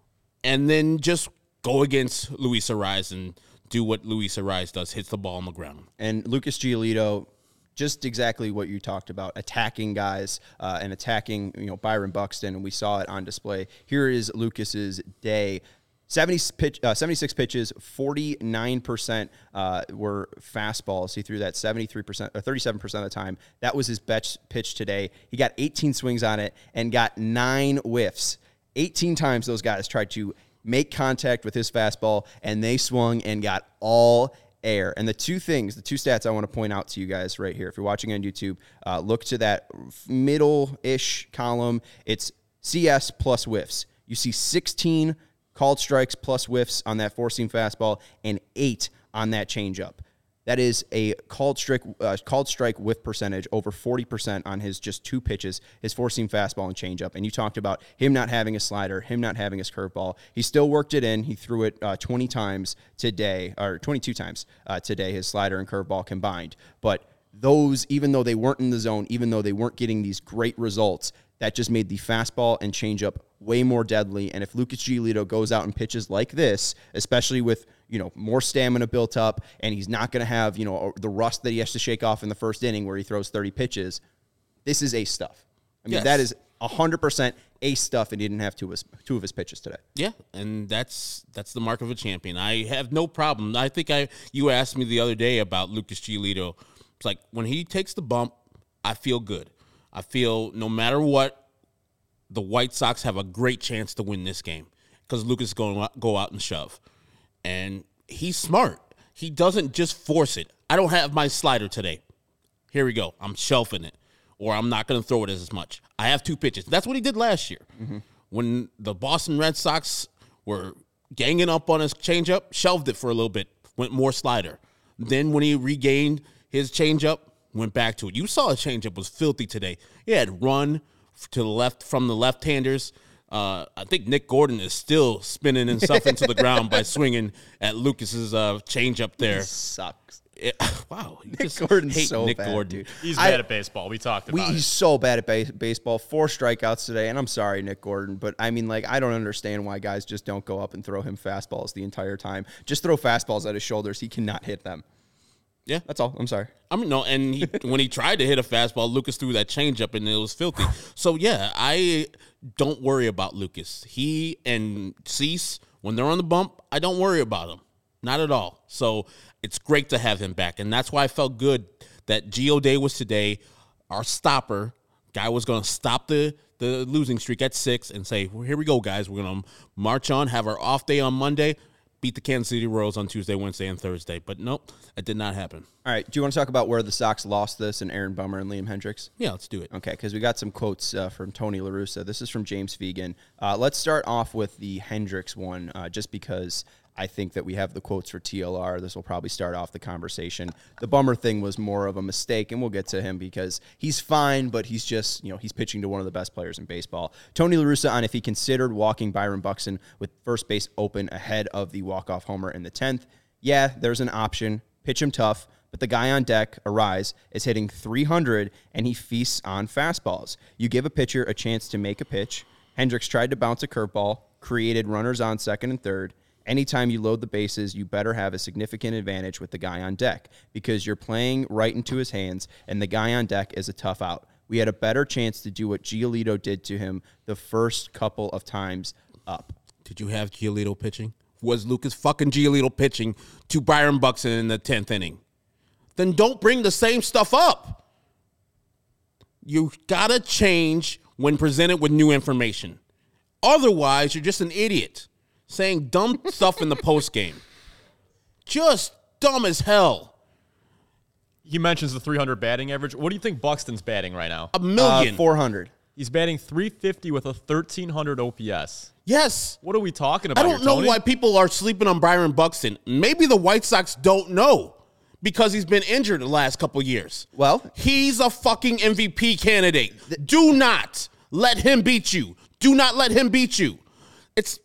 and then just go against Luis Arraez and do what Luis Arraez does, hits the ball on the ground. And Lucas Giolito, just exactly what you talked about, attacking guys and attacking Byron Buxton, and we saw it on display. Here is Lucas's day. 76 pitches, 49% were fastballs. He threw that 73% or 37% of the time. That was his best pitch today. He got 18 swings on it and got 9 whiffs. 18 times those guys tried to make contact with his fastball, and they swung and got all air. And the two stats I want to point out to you guys right here. If you're watching on YouTube, look to that middle-ish column. It's CS plus whiffs. You see 16 called strikes plus whiffs on that four-seam fastball and 8 on that changeup. That is a called strike whiff percentage over 40% on his just 2 pitches, his four-seam fastball and changeup. And you talked about him not having a slider, him not having his curveball. He still worked it in. He threw it 22 times today, his slider and curveball combined. But those, even though they weren't in the zone, even though they weren't getting these great results, that just made the fastball and changeup way more deadly. And if Lucas Giolito goes out and pitches like this, especially with, more stamina built up, and he's not going to have, the rust that he has to shake off in the first inning where he throws 30 pitches, this is ace stuff. I mean, That is 100% ace stuff, and he didn't have two of his pitches today. Yeah, and that's the mark of a champion. I have no problem. I think you asked me the other day about Lucas Giolito. It's like when he takes the bump, I feel good. I feel no matter what, the White Sox have a great chance to win this game because Lucas is going to go out and shove. And he's smart. He doesn't just force it. I don't have my slider today. Here we go. I'm shelving it. Or I'm not going to throw it as much. I have 2 pitches. That's what he did last year. Mm-hmm. When the Boston Red Sox were ganging up on his changeup, shelved it for a little bit, went more slider. Then when he regained his changeup, went back to it. You saw his changeup was filthy today. He had run to the left from the left-handers. I think Nick Gordon is still spinning himself into the ground by swinging at Lucas's changeup there. He sucks. Wow. Nick Gordon's so Nick bad, Gordon. dude. He's bad at baseball. We talked about it. He's so bad at baseball. 4 strikeouts today, and I'm sorry, Nick Gordon, but I mean, I don't understand why guys just don't go up and throw him fastballs the entire time. Just throw fastballs at his shoulders. He cannot hit them. Yeah. That's all. I'm sorry. No, and when he tried to hit a fastball, Lucas threw that changeup, and it was filthy. So, yeah, I don't worry about Lucas. He and Cease, when they're on the bump, I don't worry about them. Not at all. So, it's great to have him back, and that's why I felt good that Gio Day was today. Our stopper, guy was going to stop the losing streak at 6 and say, well, here we go, guys. We're going to march on, have our off day on Monday, beat the Kansas City Royals on Tuesday, Wednesday, and Thursday. But nope, that did not happen. All right, do you want to talk about where the Sox lost this and Aaron Bummer and Liam Hendricks? Yeah, let's do it. Okay, because we got some quotes from Tony La Russa. This is from James Fegan. Let's start off with the Hendricks one, just because I think that we have the quotes for TLR. This will probably start off the conversation. The Bummer thing was more of a mistake, and we'll get to him because he's fine, but he's just, he's pitching to one of the best players in baseball. Tony La Russa on if he considered walking Byron Buxton with first base open ahead of the walk-off homer in the 10th. Yeah, there's an option. Pitch him tough, but the guy on deck, Arise, is hitting 300, and he feasts on fastballs. You give a pitcher a chance to make a pitch. Hendricks tried to bounce a curveball, created runners on second and third. Anytime you load the bases, you better have a significant advantage with the guy on deck because you're playing right into his hands, and the guy on deck is a tough out. We had a better chance to do what Giolito did to him the first couple of times up. Did you have Giolito pitching? Was Lucas fucking Giolito pitching to Byron Buxton in the 10th inning? Then don't bring the same stuff up. You gotta change when presented with new information. Otherwise, you're just an idiot. Saying dumb stuff in the postgame. Just dumb as hell. He mentions the 300 batting average. What do you think Buxton's batting right now? 1,000,000. 400. He's batting 350 with a 1,300 OPS. Yes. What are we talking about? I don't know why people are sleeping on Byron Buxton. Maybe the White Sox don't know because he's been injured the last couple years. Well, he's a fucking MVP candidate. Do not let him beat you. Do not let him beat you. It's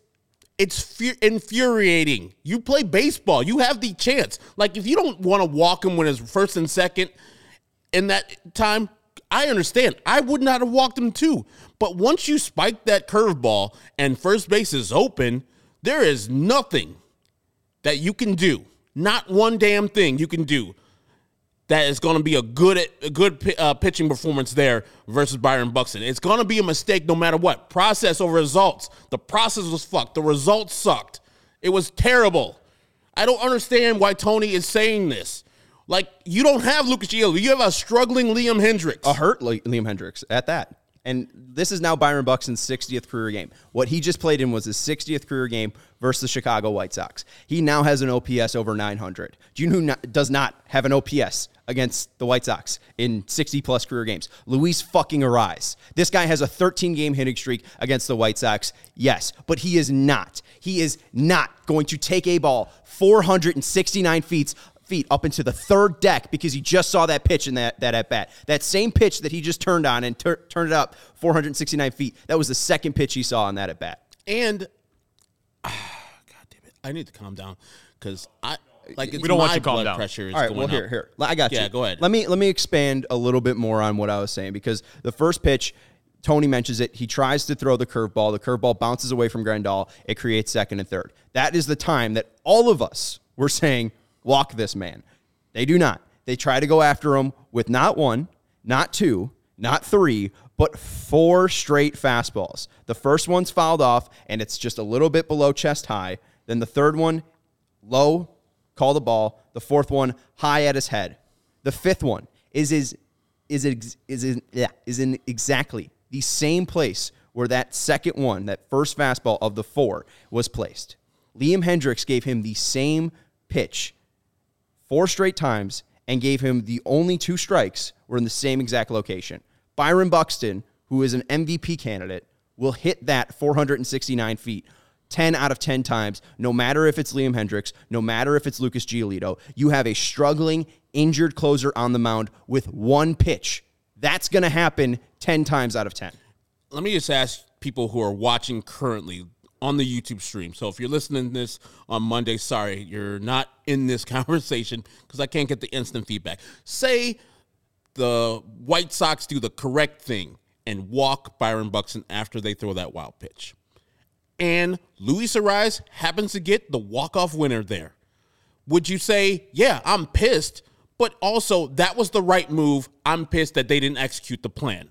infuriating. You play baseball. You have the chance. Like, if you don't want to walk him when it's first and second in that time, I understand. I would not have walked him too. But once you spike that curveball and first base is open, there is nothing that you can do. Not one damn thing you can do that is going to be a good pitching performance there versus Byron Buxton. It's going to be a mistake no matter what. Process over results. The process was fucked. The results sucked. It was terrible. I don't understand why Tony is saying this. Like, you don't have Lucas Giolito. You have a struggling Liam Hendricks. A hurt Liam Hendricks at that. And this is now Byron Buxton's 60th career game. What he just played in was his 60th career game versus the Chicago White Sox. He now has an OPS over 900. Do you know who does not have an OPS against the White Sox in 60-plus career games? Luis fucking Arraez. This guy has a 13-game hitting streak against the White Sox. Yes, but he is not. He is not going to take a ball 469 feet up into the third deck because he just saw that pitch in that at-bat. That same pitch that he just turned on and turned it up 469 feet, that was the second pitch he saw on that at-bat. And, God damn it, I need to calm down because we don't want you to calm blood down. pressure is All right, going well, up. here. I got you. Yeah, go ahead. Let me expand a little bit more on what I was saying because the first pitch, Tony mentions it. He tries to throw the curveball. The curveball bounces away from Grandal. It creates second and third. That is the time that all of us were saying, walk this man. They do not. They try to go after him with not one, not two, not three, but 4 straight fastballs. The first one's fouled off, and it's just a little bit below chest high. Then the third one, low, call the ball. The fourth one, high at his head. The fifth one is in exactly the same place where that second one, that first fastball of the 4, was placed. Liam Hendriks gave him the same pitch 4 straight times and gave him the only 2 strikes were in the same exact location. Byron Buxton, who is an MVP candidate, will hit that 469 feet 10 out of 10 times, no matter if it's Liam Hendriks, no matter if it's Lucas Giolito. You have a struggling, injured closer on the mound with 1 pitch. That's going to happen 10 times out of 10. Let me just ask people who are watching currently on the YouTube stream. So if you're listening to this on Monday, sorry, you're not in this conversation because I can't get the instant feedback. Say the White Sox do the correct thing and walk Byron Buxton after they throw that wild pitch. And Luis Arraez happens to get the walk-off winner there. Would you say, yeah, I'm pissed, but also that was the right move. I'm pissed that they didn't execute the plan.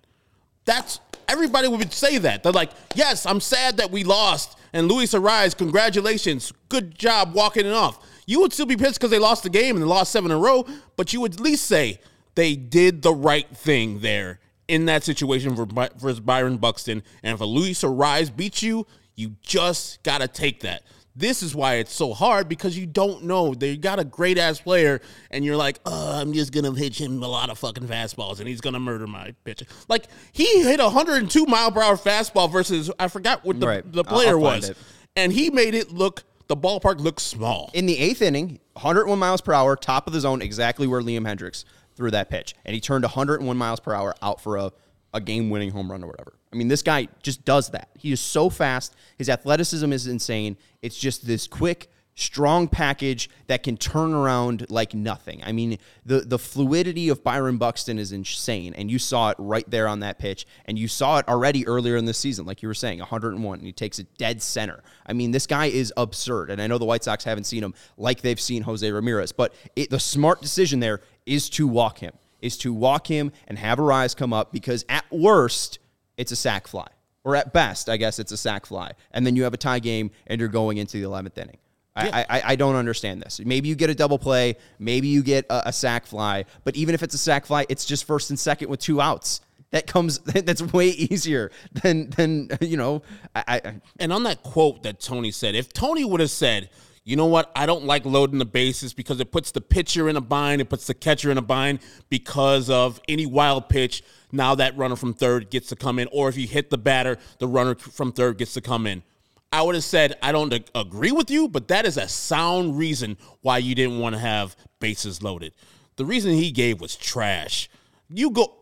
Everybody would say that. They're like, yes, I'm sad that we lost. And Luis Arraez, congratulations. Good job walking it off. You would still be pissed because they lost the game and they lost 7 in a row, but you would at least say they did the right thing there in that situation versus Byron Buxton. And if a Luis Arraez beats you, you just got to take that. This is why it's so hard because you don't know. They got a great-ass player, and you're like, I'm just going to pitch him a lot of fucking fastballs, and he's going to murder my pitcher. Like, he hit a 102-mile-per-hour fastball versus, I forgot what the player was. And he made it the ballpark look small. In the 8th inning, 101 miles per hour, top of the zone, exactly where Liam Hendriks threw that pitch. And he turned 101 miles per hour out for a game-winning home run or whatever. I mean, this guy just does that. He is so fast. His athleticism is insane. It's just this quick, strong package that can turn around like nothing. I mean, the fluidity of Byron Buxton is insane, and you saw it right there on that pitch, and you saw it already earlier in the season, like you were saying, 101, and he takes it dead center. I mean, this guy is absurd, and I know the White Sox haven't seen him like they've seen Jose Ramirez, but the smart decision there is to walk him and have Arraez come up because at worst, it's a sac fly. Or at best, I guess it's a sac fly. And then you have a tie game and you're going into the 11th inning. Yeah. I don't understand this. Maybe you get a double play. Maybe you get a sac fly. But even if it's a sac fly, it's just first and second with 2 outs. That's way easier than you know. And on that quote that Tony said, if Tony would have said, you know what, I don't like loading the bases because it puts the pitcher in a bind, it puts the catcher in a bind because of any wild pitch. Now that runner from third gets to come in. Or if you hit the batter, the runner from third gets to come in. I would have said, I don't agree with you, but that is a sound reason why you didn't want to have bases loaded. The reason he gave was trash. You go.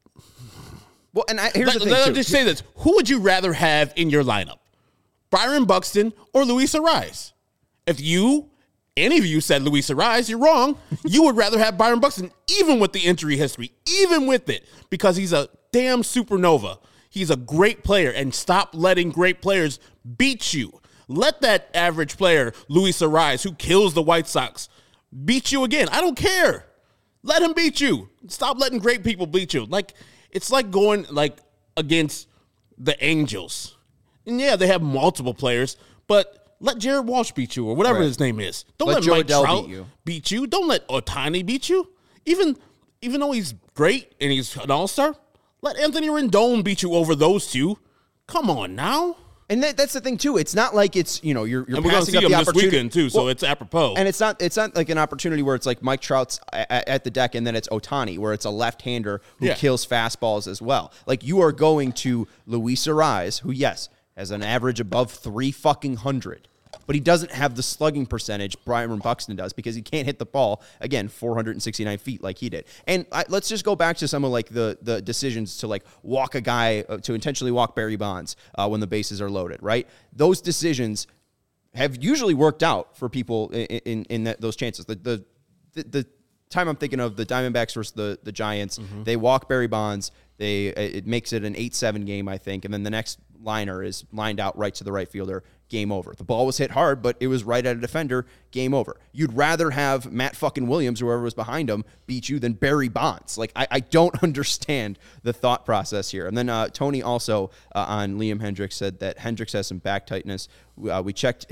Well, and here's the thing, Let me just say this. Who would you rather have in your lineup? Byron Buxton or Luis Arraez? If any of you said Luis Arraez, you're wrong. You would rather have Byron Buxton, even with the injury history, even with it, because he's a damn supernova. He's a great player, and stop letting great players beat you. Let that average player, Luis Arraez, who kills the White Sox, beat you again. I don't care. Let him beat you. Stop letting great people beat you. It's like going against the Angels. And yeah, they have multiple players, but let Jared Walsh beat you or whatever his name is. Don't let Mike Trout beat you. Don't let Ohtani beat you. Even though he's great and he's an all-star, Let Anthony Rendon beat you over those two. Come on now. And that's the thing too. It's not like it's you're And we're going to passing see up him the this opportunity weekend too, so it's apropos. And it's not like an opportunity where it's like Mike Trout's at the deck and then it's Ohtani, where it's a left-hander who kills fastballs as well. Like you are going to Luis Ariz, who yes has an average above 300, but he doesn't have the slugging percentage Byron Buxton does because he can't hit the ball, again, 469 feet like he did. And let's just go back to some of like the decisions to like walk a guy, to intentionally walk Barry Bonds when the bases are loaded, right? Those decisions have usually worked out for people in those chances. The time I'm thinking of the Diamondbacks versus the Giants, they walk Barry Bonds. It makes it an 8-7 game, I think, and then the next liner is lined out right to the right fielder. Game over. The ball was hit hard, but it was right at a defender. Game over. You'd rather have Matt fucking Williams, whoever was behind him, beat you than Barry Bonds. Like, I don't understand the thought process here. And then Tony also on Liam Hendriks said that Hendriks has some back tightness. We checked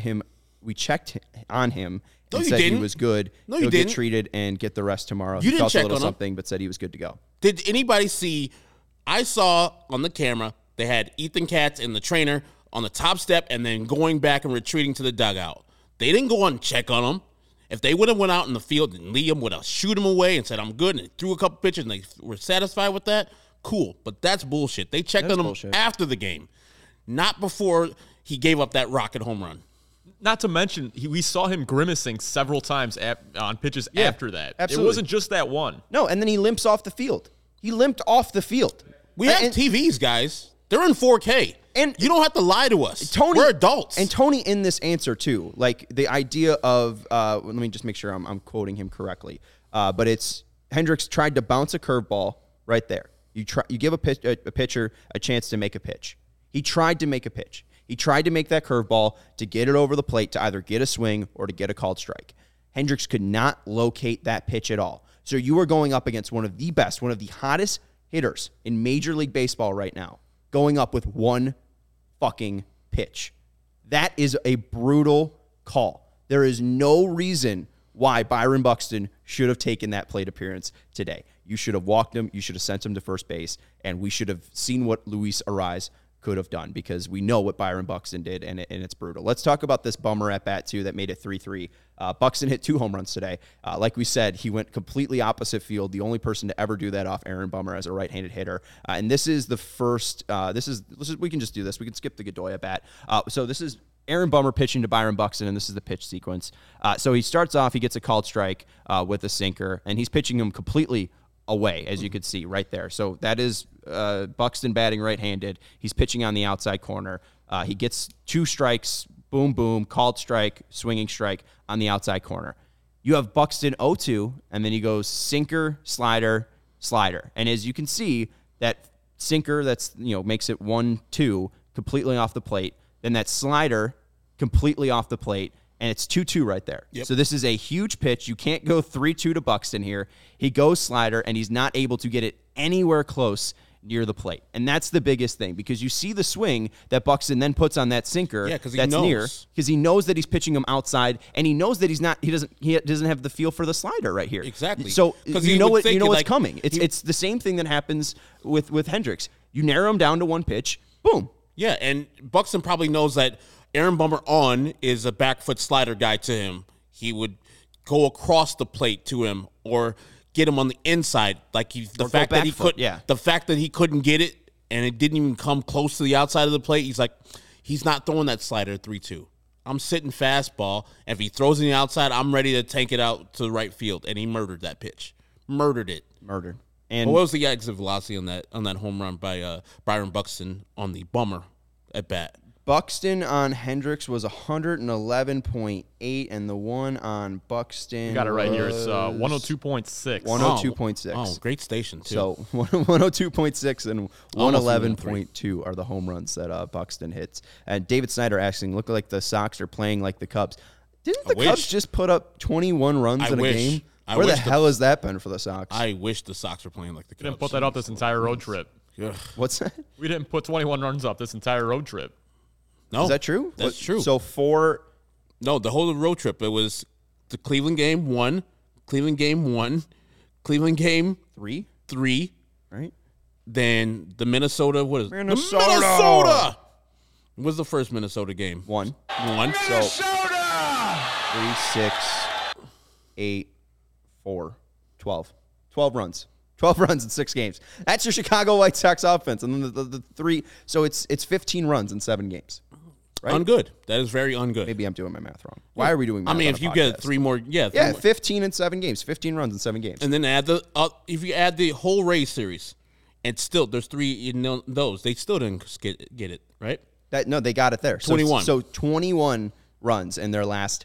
on him and said he was good. No, He'll you get didn't. treated and get the rest tomorrow. You He didn't felt check a little on him. something, but said he was good to go. Did anybody see? I saw on the camera they had Ethan Katz and the trainer on the top step and then going back and retreating to the dugout. They didn't go on and check on him. If they would have went out in the field and Liam would have shoot him away and said, I'm good, and they threw a couple pitches and they were satisfied with that, cool. But that's bullshit. They checked on him after the game, not before he gave up that rocket home run. Not to mention, we saw him grimacing several times on pitches after that. Absolutely. It wasn't just that one. No, and then he limps off the field. He limped off the field. We have TVs, guys. They're in 4K. And you don't have to lie to us. Tony, we're adults. And Tony in this answer too, like the idea of, let me just make sure I'm quoting him correctly. But it's Hendriks tried to bounce a curveball right there. You give a pitcher a chance to make a pitch. He tried to make a pitch. He tried to make that curveball to get it over the plate to either get a swing or to get a called strike. Hendriks could not locate that pitch at all. So you are going up against one of the best, one of the hottest hitters in Major League Baseball right now, going up with one fucking pitch. That is a brutal call. There is no reason why Byron Buxton should have taken that plate appearance today. You should have walked him. You should have sent him to first base, and we should have seen what Luis Ariz could have done because we know what Byron Buxton did, and it's brutal. Let's talk about this bummer at bat, too, that made it 3-3. Buxton hit 2 home runs today. Like we said, he went completely opposite field, the only person to ever do that off Aaron Bummer as a right-handed hitter. And this is the first, we can just do this. We can skip the Godoy at bat. So this is Aaron Bummer pitching to Byron Buxton, and this is the pitch sequence. So he starts off, he gets a called strike with a sinker, and he's pitching him completely away, as you could see right there. So that is Buxton batting right-handed. He's pitching on the outside corner. He gets 2 strikes, boom, boom, called strike, swinging strike on the outside corner. You have Buxton 0-2, and then he goes sinker, slider, slider. And as you can see, that sinker that's makes it 1-2 completely off the plate. Then that slider completely off the plate. And it's 2-2 right there. Yep. So this is a huge pitch. You can't go 3-2 to Buxton here. He goes slider, and he's not able to get it anywhere close near the plate. And that's the biggest thing because you see the swing that Buxton then puts on that sinker because he knows that he's pitching him outside, and he knows that he doesn't have the feel for the slider right here. Exactly. So you know what's coming. It's the same thing that happens with Hendriks. You narrow him down to one pitch, boom. Yeah, and Buxton probably knows that Aaron Bummer is a back foot slider guy to him. He would go across the plate to him or get him on the inside. Like the fact that he couldn't get it and it didn't even come close to the outside of the plate. He's like, he's not throwing that slider 3-2. I'm sitting fastball. And if he throws it in the outside, I'm ready to tank it out to the right field. And he murdered that pitch. Murdered. And what was the exit velocity on that home run by Byron Buxton on the Bummer at bat? Buxton on Hendriks was 111.8, and the one on Buxton You got it right here. It's 102.6. 102.6. Oh, great station, too. So 102.6 and 111.2 are the home runs that Buxton hits. And David Snyder asking, look like the Sox are playing like the Cubs. Didn't the Cubs just put up 21 runs in a game? Where the hell has that been for the Sox? I wish the Sox were playing like the Cubs. We didn't put that up this entire road trip. Ugh. What's that? We didn't put 21 runs up this entire road trip. No. Is that true? That's true. So No, the whole road trip, it was the Cleveland game 1, Cleveland game 1, Cleveland game 3, right? Then the Minnesota, what is Minnesota. The Minnesota! What was the first Minnesota game? 1. So 3, 6, 8, 4, 12. 12 runs. 12 runs in 6 games. That's your Chicago White Sox offense. And then the 3, so it's 15 runs in 7 games. Right? Ungood. That is very ungood. Maybe I'm doing my math wrong. Why are we doing math I mean, on if a you podcast? get 3 more, three Yeah, more. 15 in 7 games. 15 runs in 7 games. And then add the if you add the whole Rays series, and still there's 3 in those, they still didn't get it, right? No, they got it there. 21. So 21 runs in their last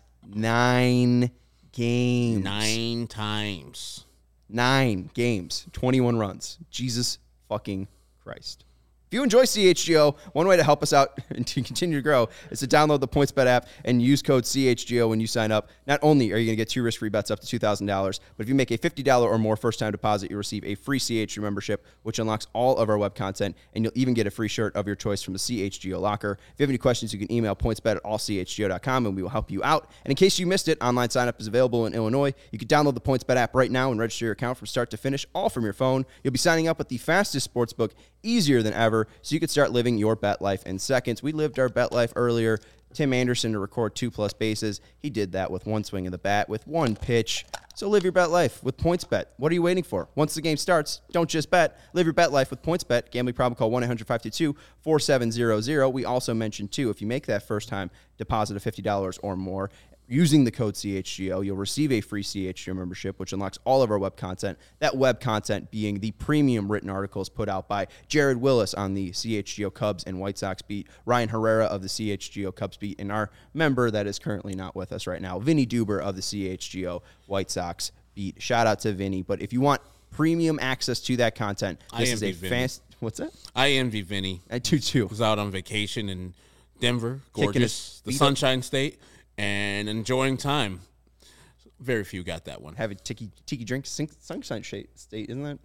9 games. 9 times. 9 games, 21 runs. Jesus fucking Christ. If you enjoy CHGO, one way to help us out and to continue to grow is to download the PointsBet app and use code CHGO when you sign up. Not only are you going to get 2 risk-free bets up to $2,000, but if you make a $50 or more first-time deposit, you'll receive a free CHGO membership, which unlocks all of our web content, and you'll even get a free shirt of your choice from the CHGO locker. If you have any questions, you can email pointsbet@allchgo.com, and we will help you out. And in case you missed it, online sign-up is available in Illinois. You can download the PointsBet app right now and register your account from start to finish, all from your phone. You'll be signing up with the fastest sportsbook, easier than ever, so you can start living your bet life in seconds. We lived our bet life earlier. Tim Anderson to record 2+ bases. He did that with 1 swing of the bat, with 1 pitch. So live your bet life with PointsBet. What are you waiting for? Once the game starts, don't just bet. Live your bet life with PointsBet. Gambling problem, call 1-800-522-4700. We also mentioned, too, if you make that first-time deposit of $50 or more, using the code CHGO, you'll receive a free CHGO membership, which unlocks all of our web content. That web content being the premium written articles put out by Jared Willis on the CHGO Cubs and White Sox beat, Ryan Herrera of the CHGO Cubs beat, and our member that is currently not with us right now, Vinny Duber of the CHGO White Sox beat. Shout out to Vinny. But if you want premium access to that content, this is a fast. What's that? I envy Vinny. I do too. Was out on vacation in Denver, Kicking gorgeous, the his feet Sunshine State, and enjoying time. Very few got that one. Have a tiki drink, Sunshine State, isn't that?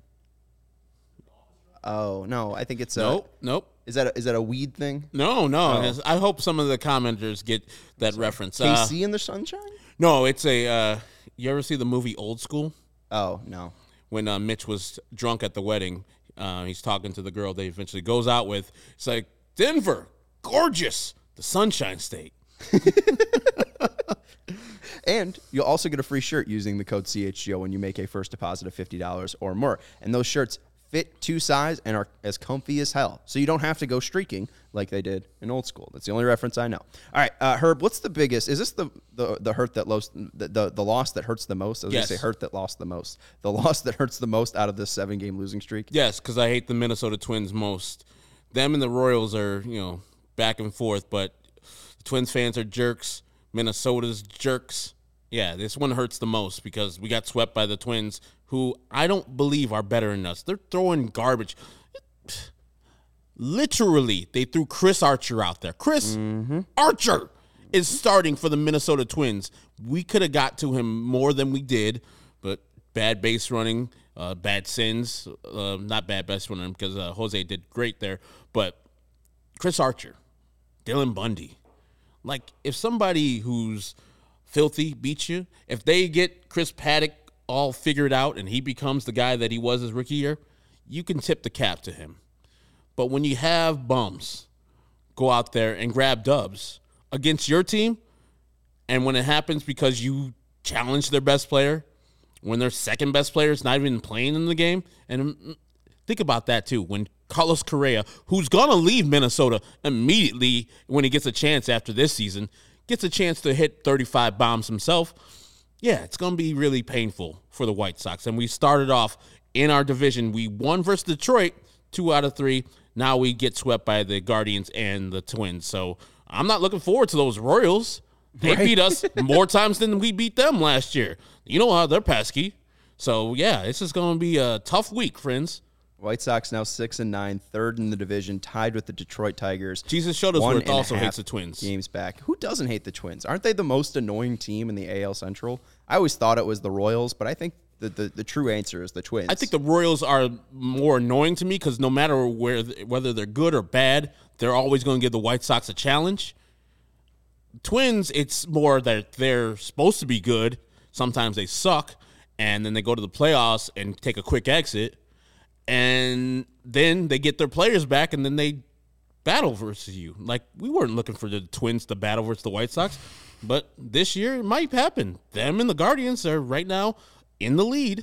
Oh no, I think it's Nope. Is that a weed thing? No. I hope some of the commenters get that reference. KC in the Sunshine? No, it's a. You ever see the movie Old School? Oh no. When Mitch was drunk at the wedding, he's talking to the girl they eventually goes out with. It's like, Denver, gorgeous, the Sunshine State. And you'll also get a free shirt using the code CHGO when you make a first deposit of $50 or more. And those shirts fit to size and are as comfy as hell. So you don't have to go streaking like they did in Old School. That's the only reference I know. All right, Herb, what's the biggest? Is this the hurt that lost the loss that hurts the most? I was Yes. going to say hurt that lost the most. The loss that hurts the most out of this 7-game losing streak? Yes, because I hate the Minnesota Twins most. Them and the Royals are, back and forth, but the Twins fans are jerks. Minnesota's jerks. Yeah, this one hurts the most because we got swept by the Twins, who I don't believe are better than us. They're throwing garbage. Literally, they threw Chris Archer out there. Chris Archer is starting for the Minnesota Twins. We could have got to him more than we did, but bad base running, bad sins. Not bad base running because Jose did great there, but Chris Archer, Dylan Bundy. Like, if somebody who's filthy beats you, if they get Chris Paddock all figured out and he becomes the guy that he was his rookie year, you can tip the cap to him. But when you have bums go out there and grab dubs against your team, and when it happens because you challenge their best player, when their second best player is not even playing in the game, and think about that too, when Carlos Correa, who's going to leave Minnesota immediately when he gets a chance after this season, gets a chance to hit 35 bombs himself, yeah, it's going to be really painful for the White Sox. And we started off in our division. We won versus Detroit, 2 out of 3. Now we get swept by the Guardians and the Twins. So I'm not looking forward to those Royals. They beat us more times than we beat them last year. You know how they're pesky. So, yeah, this is going to be a tough week, friends. White Sox now 6-9, third in the division, tied with the Detroit Tigers. Jesus Shuttlesworth also hates the Twins. Games back. Who doesn't hate the Twins? Aren't they the most annoying team in the AL Central? I always thought it was the Royals, but I think the true answer is the Twins. I think the Royals are more annoying to me because no matter whether they're good or bad, they're always going to give the White Sox a challenge. Twins, it's more that they're supposed to be good. Sometimes they suck, and then they go to the playoffs and take a quick exit. and then they get their players back, and then they battle versus you. Like, we weren't looking for the Twins to battle versus the White Sox, but this year it might happen. Them and the Guardians are right now in the lead,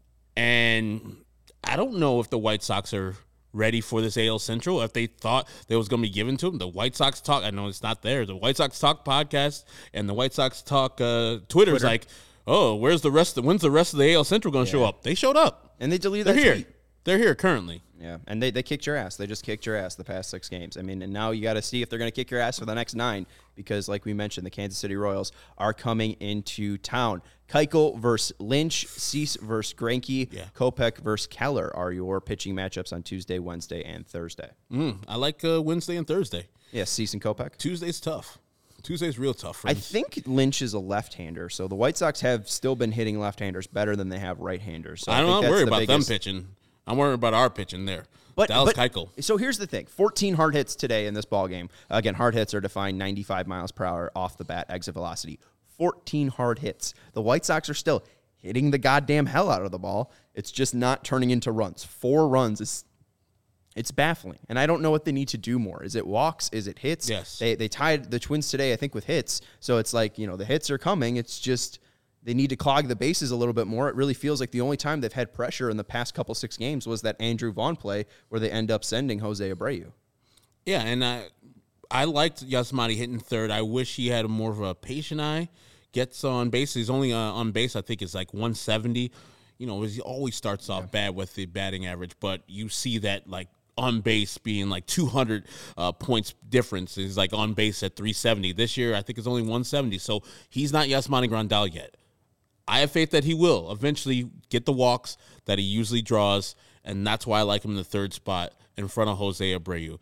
and I don't know if the White Sox are ready for this AL Central, if they thought that was going to be given to them. The White Sox Talk, I know it's not there, the White Sox Talk podcast and the White Sox Talk Twitter's like, oh, when's the rest of the AL Central going to show up? They showed up. And they deleted They're that here. tweet. They're here currently. Yeah, and they kicked your ass. They just kicked your ass the past 6 games. I mean, and now you got to see if they're going to kick your ass for the next 9 because, like we mentioned, the Kansas City Royals are coming into town. Keuchel versus Lynch, Cease versus Greinke, Kopech versus Keller are your pitching matchups on Tuesday, Wednesday, and Thursday. I like Wednesday and Thursday. Yeah, Cease and Kopech. Tuesday's tough. Tuesday's real tough. I think Lynch is a left-hander, so the White Sox have still been hitting left-handers better than they have right-handers. So I'm not worried about biggest. them pitching. I'm worried about our pitching there. But Dallas Keuchel. So here's the thing: 14 hard hits today in this ball game. Again, hard hits are defined 95 miles per hour off the bat exit velocity. 14 hard hits. The White Sox are still hitting the goddamn hell out of the ball. It's just not turning into runs. 4 runs is. It's baffling, and I don't know what they need to do more. Is it walks? Is it hits? Yes. They tied the Twins today, I think, with hits. So it's like, the hits are coming. It's just they need to clog the bases a little bit more. It really feels like the only time they've had pressure in the past couple 6 games was that Andrew Vaughn play where they end up sending Jose Abreu. Yeah, and I liked Yasmani hitting third. I wish he had more of a patient eye. Gets on base. He's only on base, I think, is like 170. He always starts off bad with the batting average, but you see that, like, on base being like 200 points difference is like on base at 370. This year, I think it's only 170. So he's not Yasmani Grandal yet. I have faith that he will eventually get the walks that he usually draws, and that's why I like him in the third spot in front of Jose Abreu.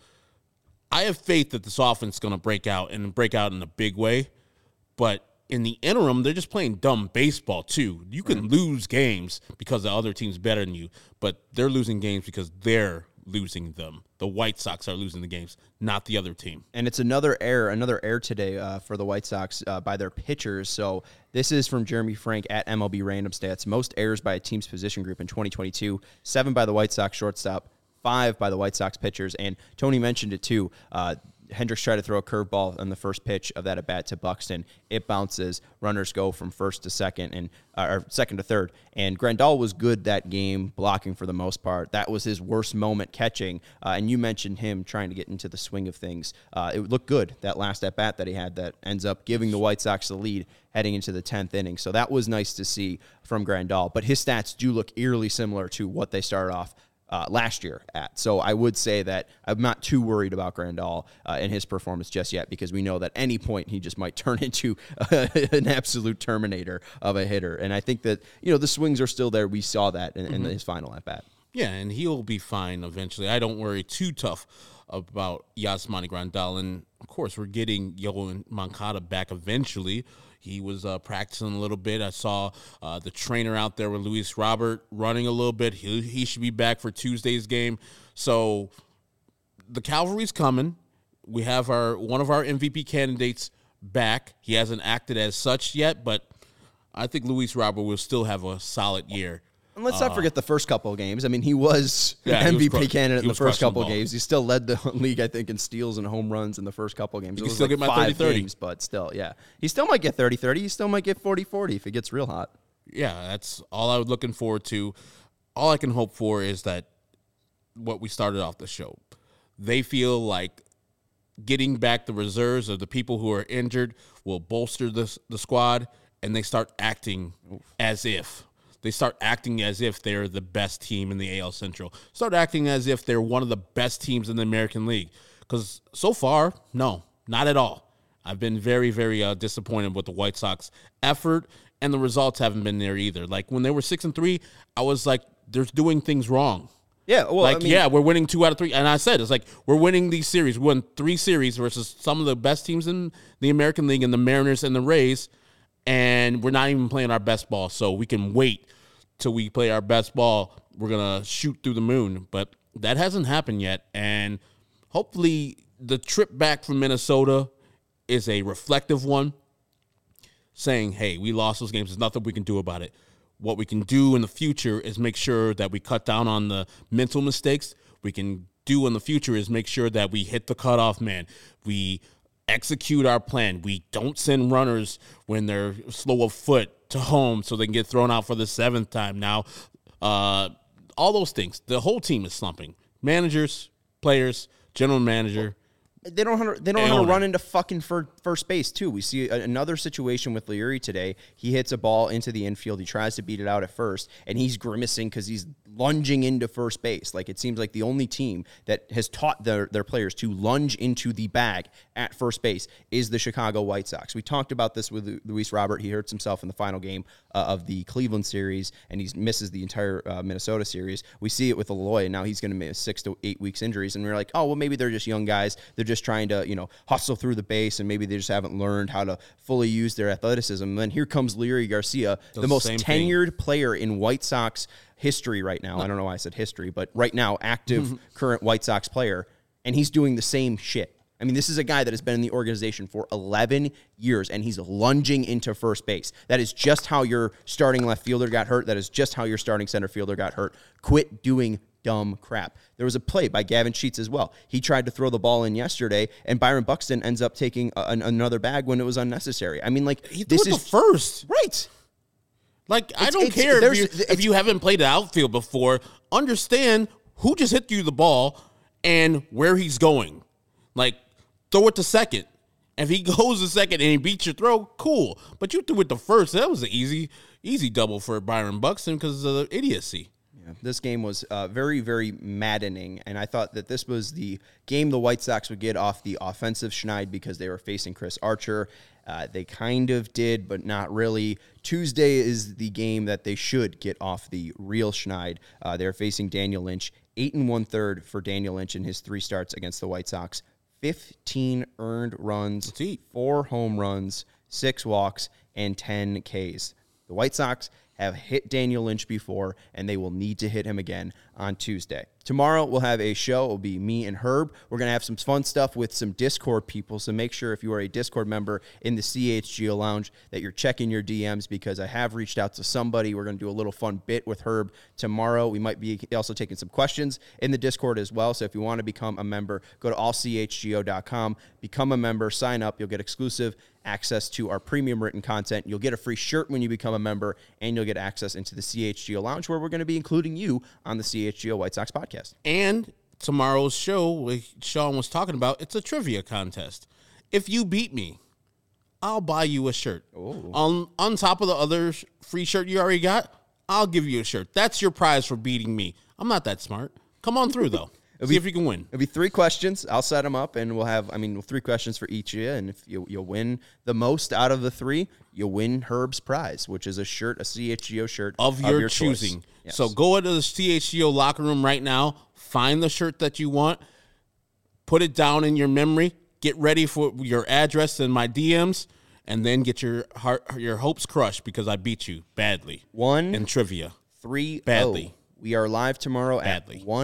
I have faith that this offense is going to break out in a big way, but in the interim, they're just playing dumb baseball too. You can lose games because the other team's better than you, but they're losing games because they're losing them. The White Sox are losing the games, not the other team. And it's another error today for the White Sox by their pitchers. So this is from Jeremy Frank at MLB Random Stats. Most errors by a team's position group in 2022, 7 by the White Sox shortstop, 5 by the White Sox pitchers. And Tony mentioned it too. Hendricks tried to throw a curveball on the first pitch of that at bat to Buxton. It bounces. Runners go from first to second or second to third. And Grandal was good that game, blocking for the most part. That was his worst moment catching. And you mentioned him trying to get into the swing of things. It looked good, that last at bat that he had that ends up giving the White Sox the lead heading into the 10th inning. So that was nice to see from Grandal. But his stats do look eerily similar to what they started off last year at. So I would say that I'm not too worried about Grandal and his performance just yet, because we know that any point he just might turn into an absolute terminator of a hitter. And I think that, the swings are still there. We saw that in his final at bat. Yeah, and he'll be fine eventually. I don't worry too tough about Yasmani Grandal. And, of course, we're getting Yoan Moncada back eventually. He was practicing a little bit. I saw the trainer out there with Luis Robert running a little bit. He should be back for Tuesday's game. So the cavalry's coming. We have one of our MVP candidates back. He hasn't acted as such yet, but I think Luis Robert will still have a solid year. And let's not forget the first couple of games. I mean, he was MVP candidate in the first couple of games. He still led the league, I think, in steals and home runs in the first couple of games. He can still get my 30-30. Games, but still, yeah. He still might get 30-30. He still might get 40-40 if it gets real hot. Yeah, that's all I was looking forward to. All I can hope for is that what we started off the show. They feel like getting back the reserves of the people who are injured will bolster the squad, and they start acting as if. They start acting as if they're the best team in the AL Central. Start acting as if they're one of the best teams in the American League. Because so far, no, not at all. I've been very, very disappointed with the White Sox effort, and the results haven't been there either. Like, when they were 6-3, I was like, they're doing things wrong. Yeah, well, we're winning 2 out of 3. And I said, it's like, we're winning these series. We won 3 series versus some of the best teams in the American League, and the Mariners and the Rays. And we're not even playing our best ball, so we can wait till we play our best ball. We're going to shoot through the moon. But that hasn't happened yet, and hopefully the trip back from Minnesota is a reflective one, saying, hey, we lost those games. There's nothing we can do about it. what we can do in the future is make sure that we cut down on the mental mistakes. We can do in the future is make sure that we hit the cutoff man. We execute our plan. We don't send runners when they're slow of foot to home so they can get thrown out for the 7th time. Now, all those things. The whole team is slumping. Managers, players, general manager. They don't know how to run into fucking first base, too. We see another situation with Leury today. He hits a ball into the infield. He tries to beat it out at first, and he's grimacing because he's lunging into first base. Like, it seems like the only team that has taught their players to lunge into the bag at first base is the Chicago White Sox. We talked about this with Luis Robert. He hurts himself in the final game of the Cleveland series, and he misses the entire Minnesota series. We see it with Eloy, and now he's going to miss 6 to 8 weeks injuries, and we're like, oh, well, maybe they're just young guys. They're just trying to, hustle through the base, and maybe they just haven't learned how to fully use their athleticism. And then here comes Leury Garcia, the most tenured player in White Sox history right now. I don't know why I said history, but right now, active current White Sox player, and he's doing the same shit. I mean, this is a guy that has been in the organization for 11 years, and he's lunging into first base. That is just how your starting left fielder got hurt. That is just how your starting center fielder got hurt. Quit doing dumb crap. There was a play by Gavin Sheets as well. He tried to throw the ball in yesterday, and Byron Buxton ends up taking another bag when it was unnecessary. I mean, like, this is the first. Right. Like, I don't care if you haven't played the outfield before. Understand who just hit you the ball and where he's going. Like, throw it to second. If he goes to second and he beats your throw, cool. But you threw it to first. That was an easy double for Byron Buxton because of the idiocy. This game was very, very maddening, and I thought that this was the game the White Sox would get off the offensive schneid because they were facing Chris Archer. They kind of did, but not really. Tuesday is the game that they should get off the real schneid. They're facing Daniel Lynch. 8 1/3 for Daniel Lynch in his 3 starts against the White Sox. 15 earned runs, 4 home runs, 6 walks, and 10 Ks. The White Sox have hit Daniel Lynch before, and they will need to hit him again on Tuesday. Tomorrow, we'll have a show. It'll be me and Herb. We're going to have some fun stuff with some Discord people, so make sure if you are a Discord member in the CHGO Lounge that you're checking your DMs because I have reached out to somebody. We're going to do a little fun bit with Herb tomorrow. We might be also taking some questions in the Discord as well, so if you want to become a member, go to allchgo.com, become a member, sign up. You'll get exclusive access to our premium written content. You'll get a free shirt when you become a member, and you'll get access into the CHGO Lounge where we're going to be including you on the CHGO White Sox podcast. And tomorrow's show, like Sean was talking about, it's a trivia contest. If you beat me, I'll buy you a shirt. On top of the other free shirt you already got, I'll give you a shirt. That's your prize for beating me. I'm not that smart. Come on through, though. See if you can win. It'll be 3 questions. I'll set them up, and we'll have, 3 questions for each of you. And if you'll win the most out of the 3, you'll win Herb's prize, which is a shirt, a CHGO shirt of your choosing. Yes. So go into the CHGO locker room right now, find the shirt that you want, put it down in your memory, get ready for your address in my DMs, and then get your hopes crushed because I beat you badly. In trivia. 3-0. Badly. We are live tomorrow at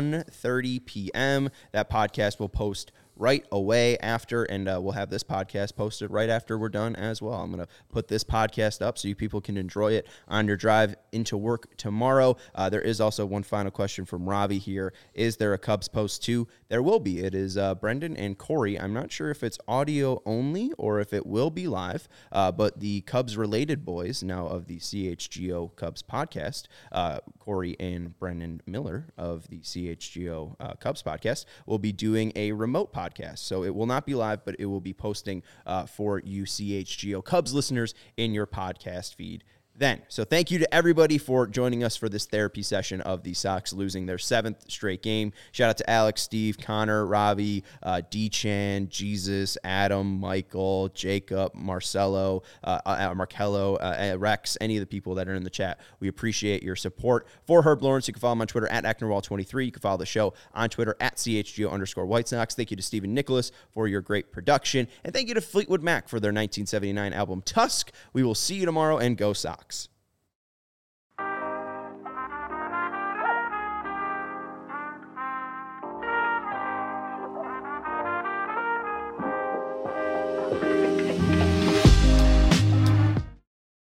1:30 p.m. That podcast will post right away after, and we'll have this podcast posted right after we're done as well. I'm going to put this podcast up so you people can enjoy it on your drive into work tomorrow. There is also one final question from Ravi here. Is there a Cubs post too? There will be. It is Brendan and Corey. I'm not sure if it's audio only or if it will be live, but the Cubs-related boys now of the CHGO Cubs podcast, Corey and Brendan Miller of the CHGO Cubs podcast, will be doing a remote podcast. So it will not be live, but it will be posting for you CHGO Cubs listeners in your podcast feed then. So thank you to everybody for joining us for this therapy session of the Sox losing their 7th straight game. Shout out to Alex, Steve, Connor, Robbie, D-Chan, Jesus, Adam, Michael, Jacob, Marcelo, Markello, Rex, any of the people that are in the chat. We appreciate your support. For Herb Lawrence, you can follow him on Twitter at AcknerWall23. You can follow the show on Twitter at CHGO_White Sox. Thank you to Stephen Nicholas for your great production. And thank you to Fleetwood Mac for their 1979 album Tusk. We will see you tomorrow, and go Sox.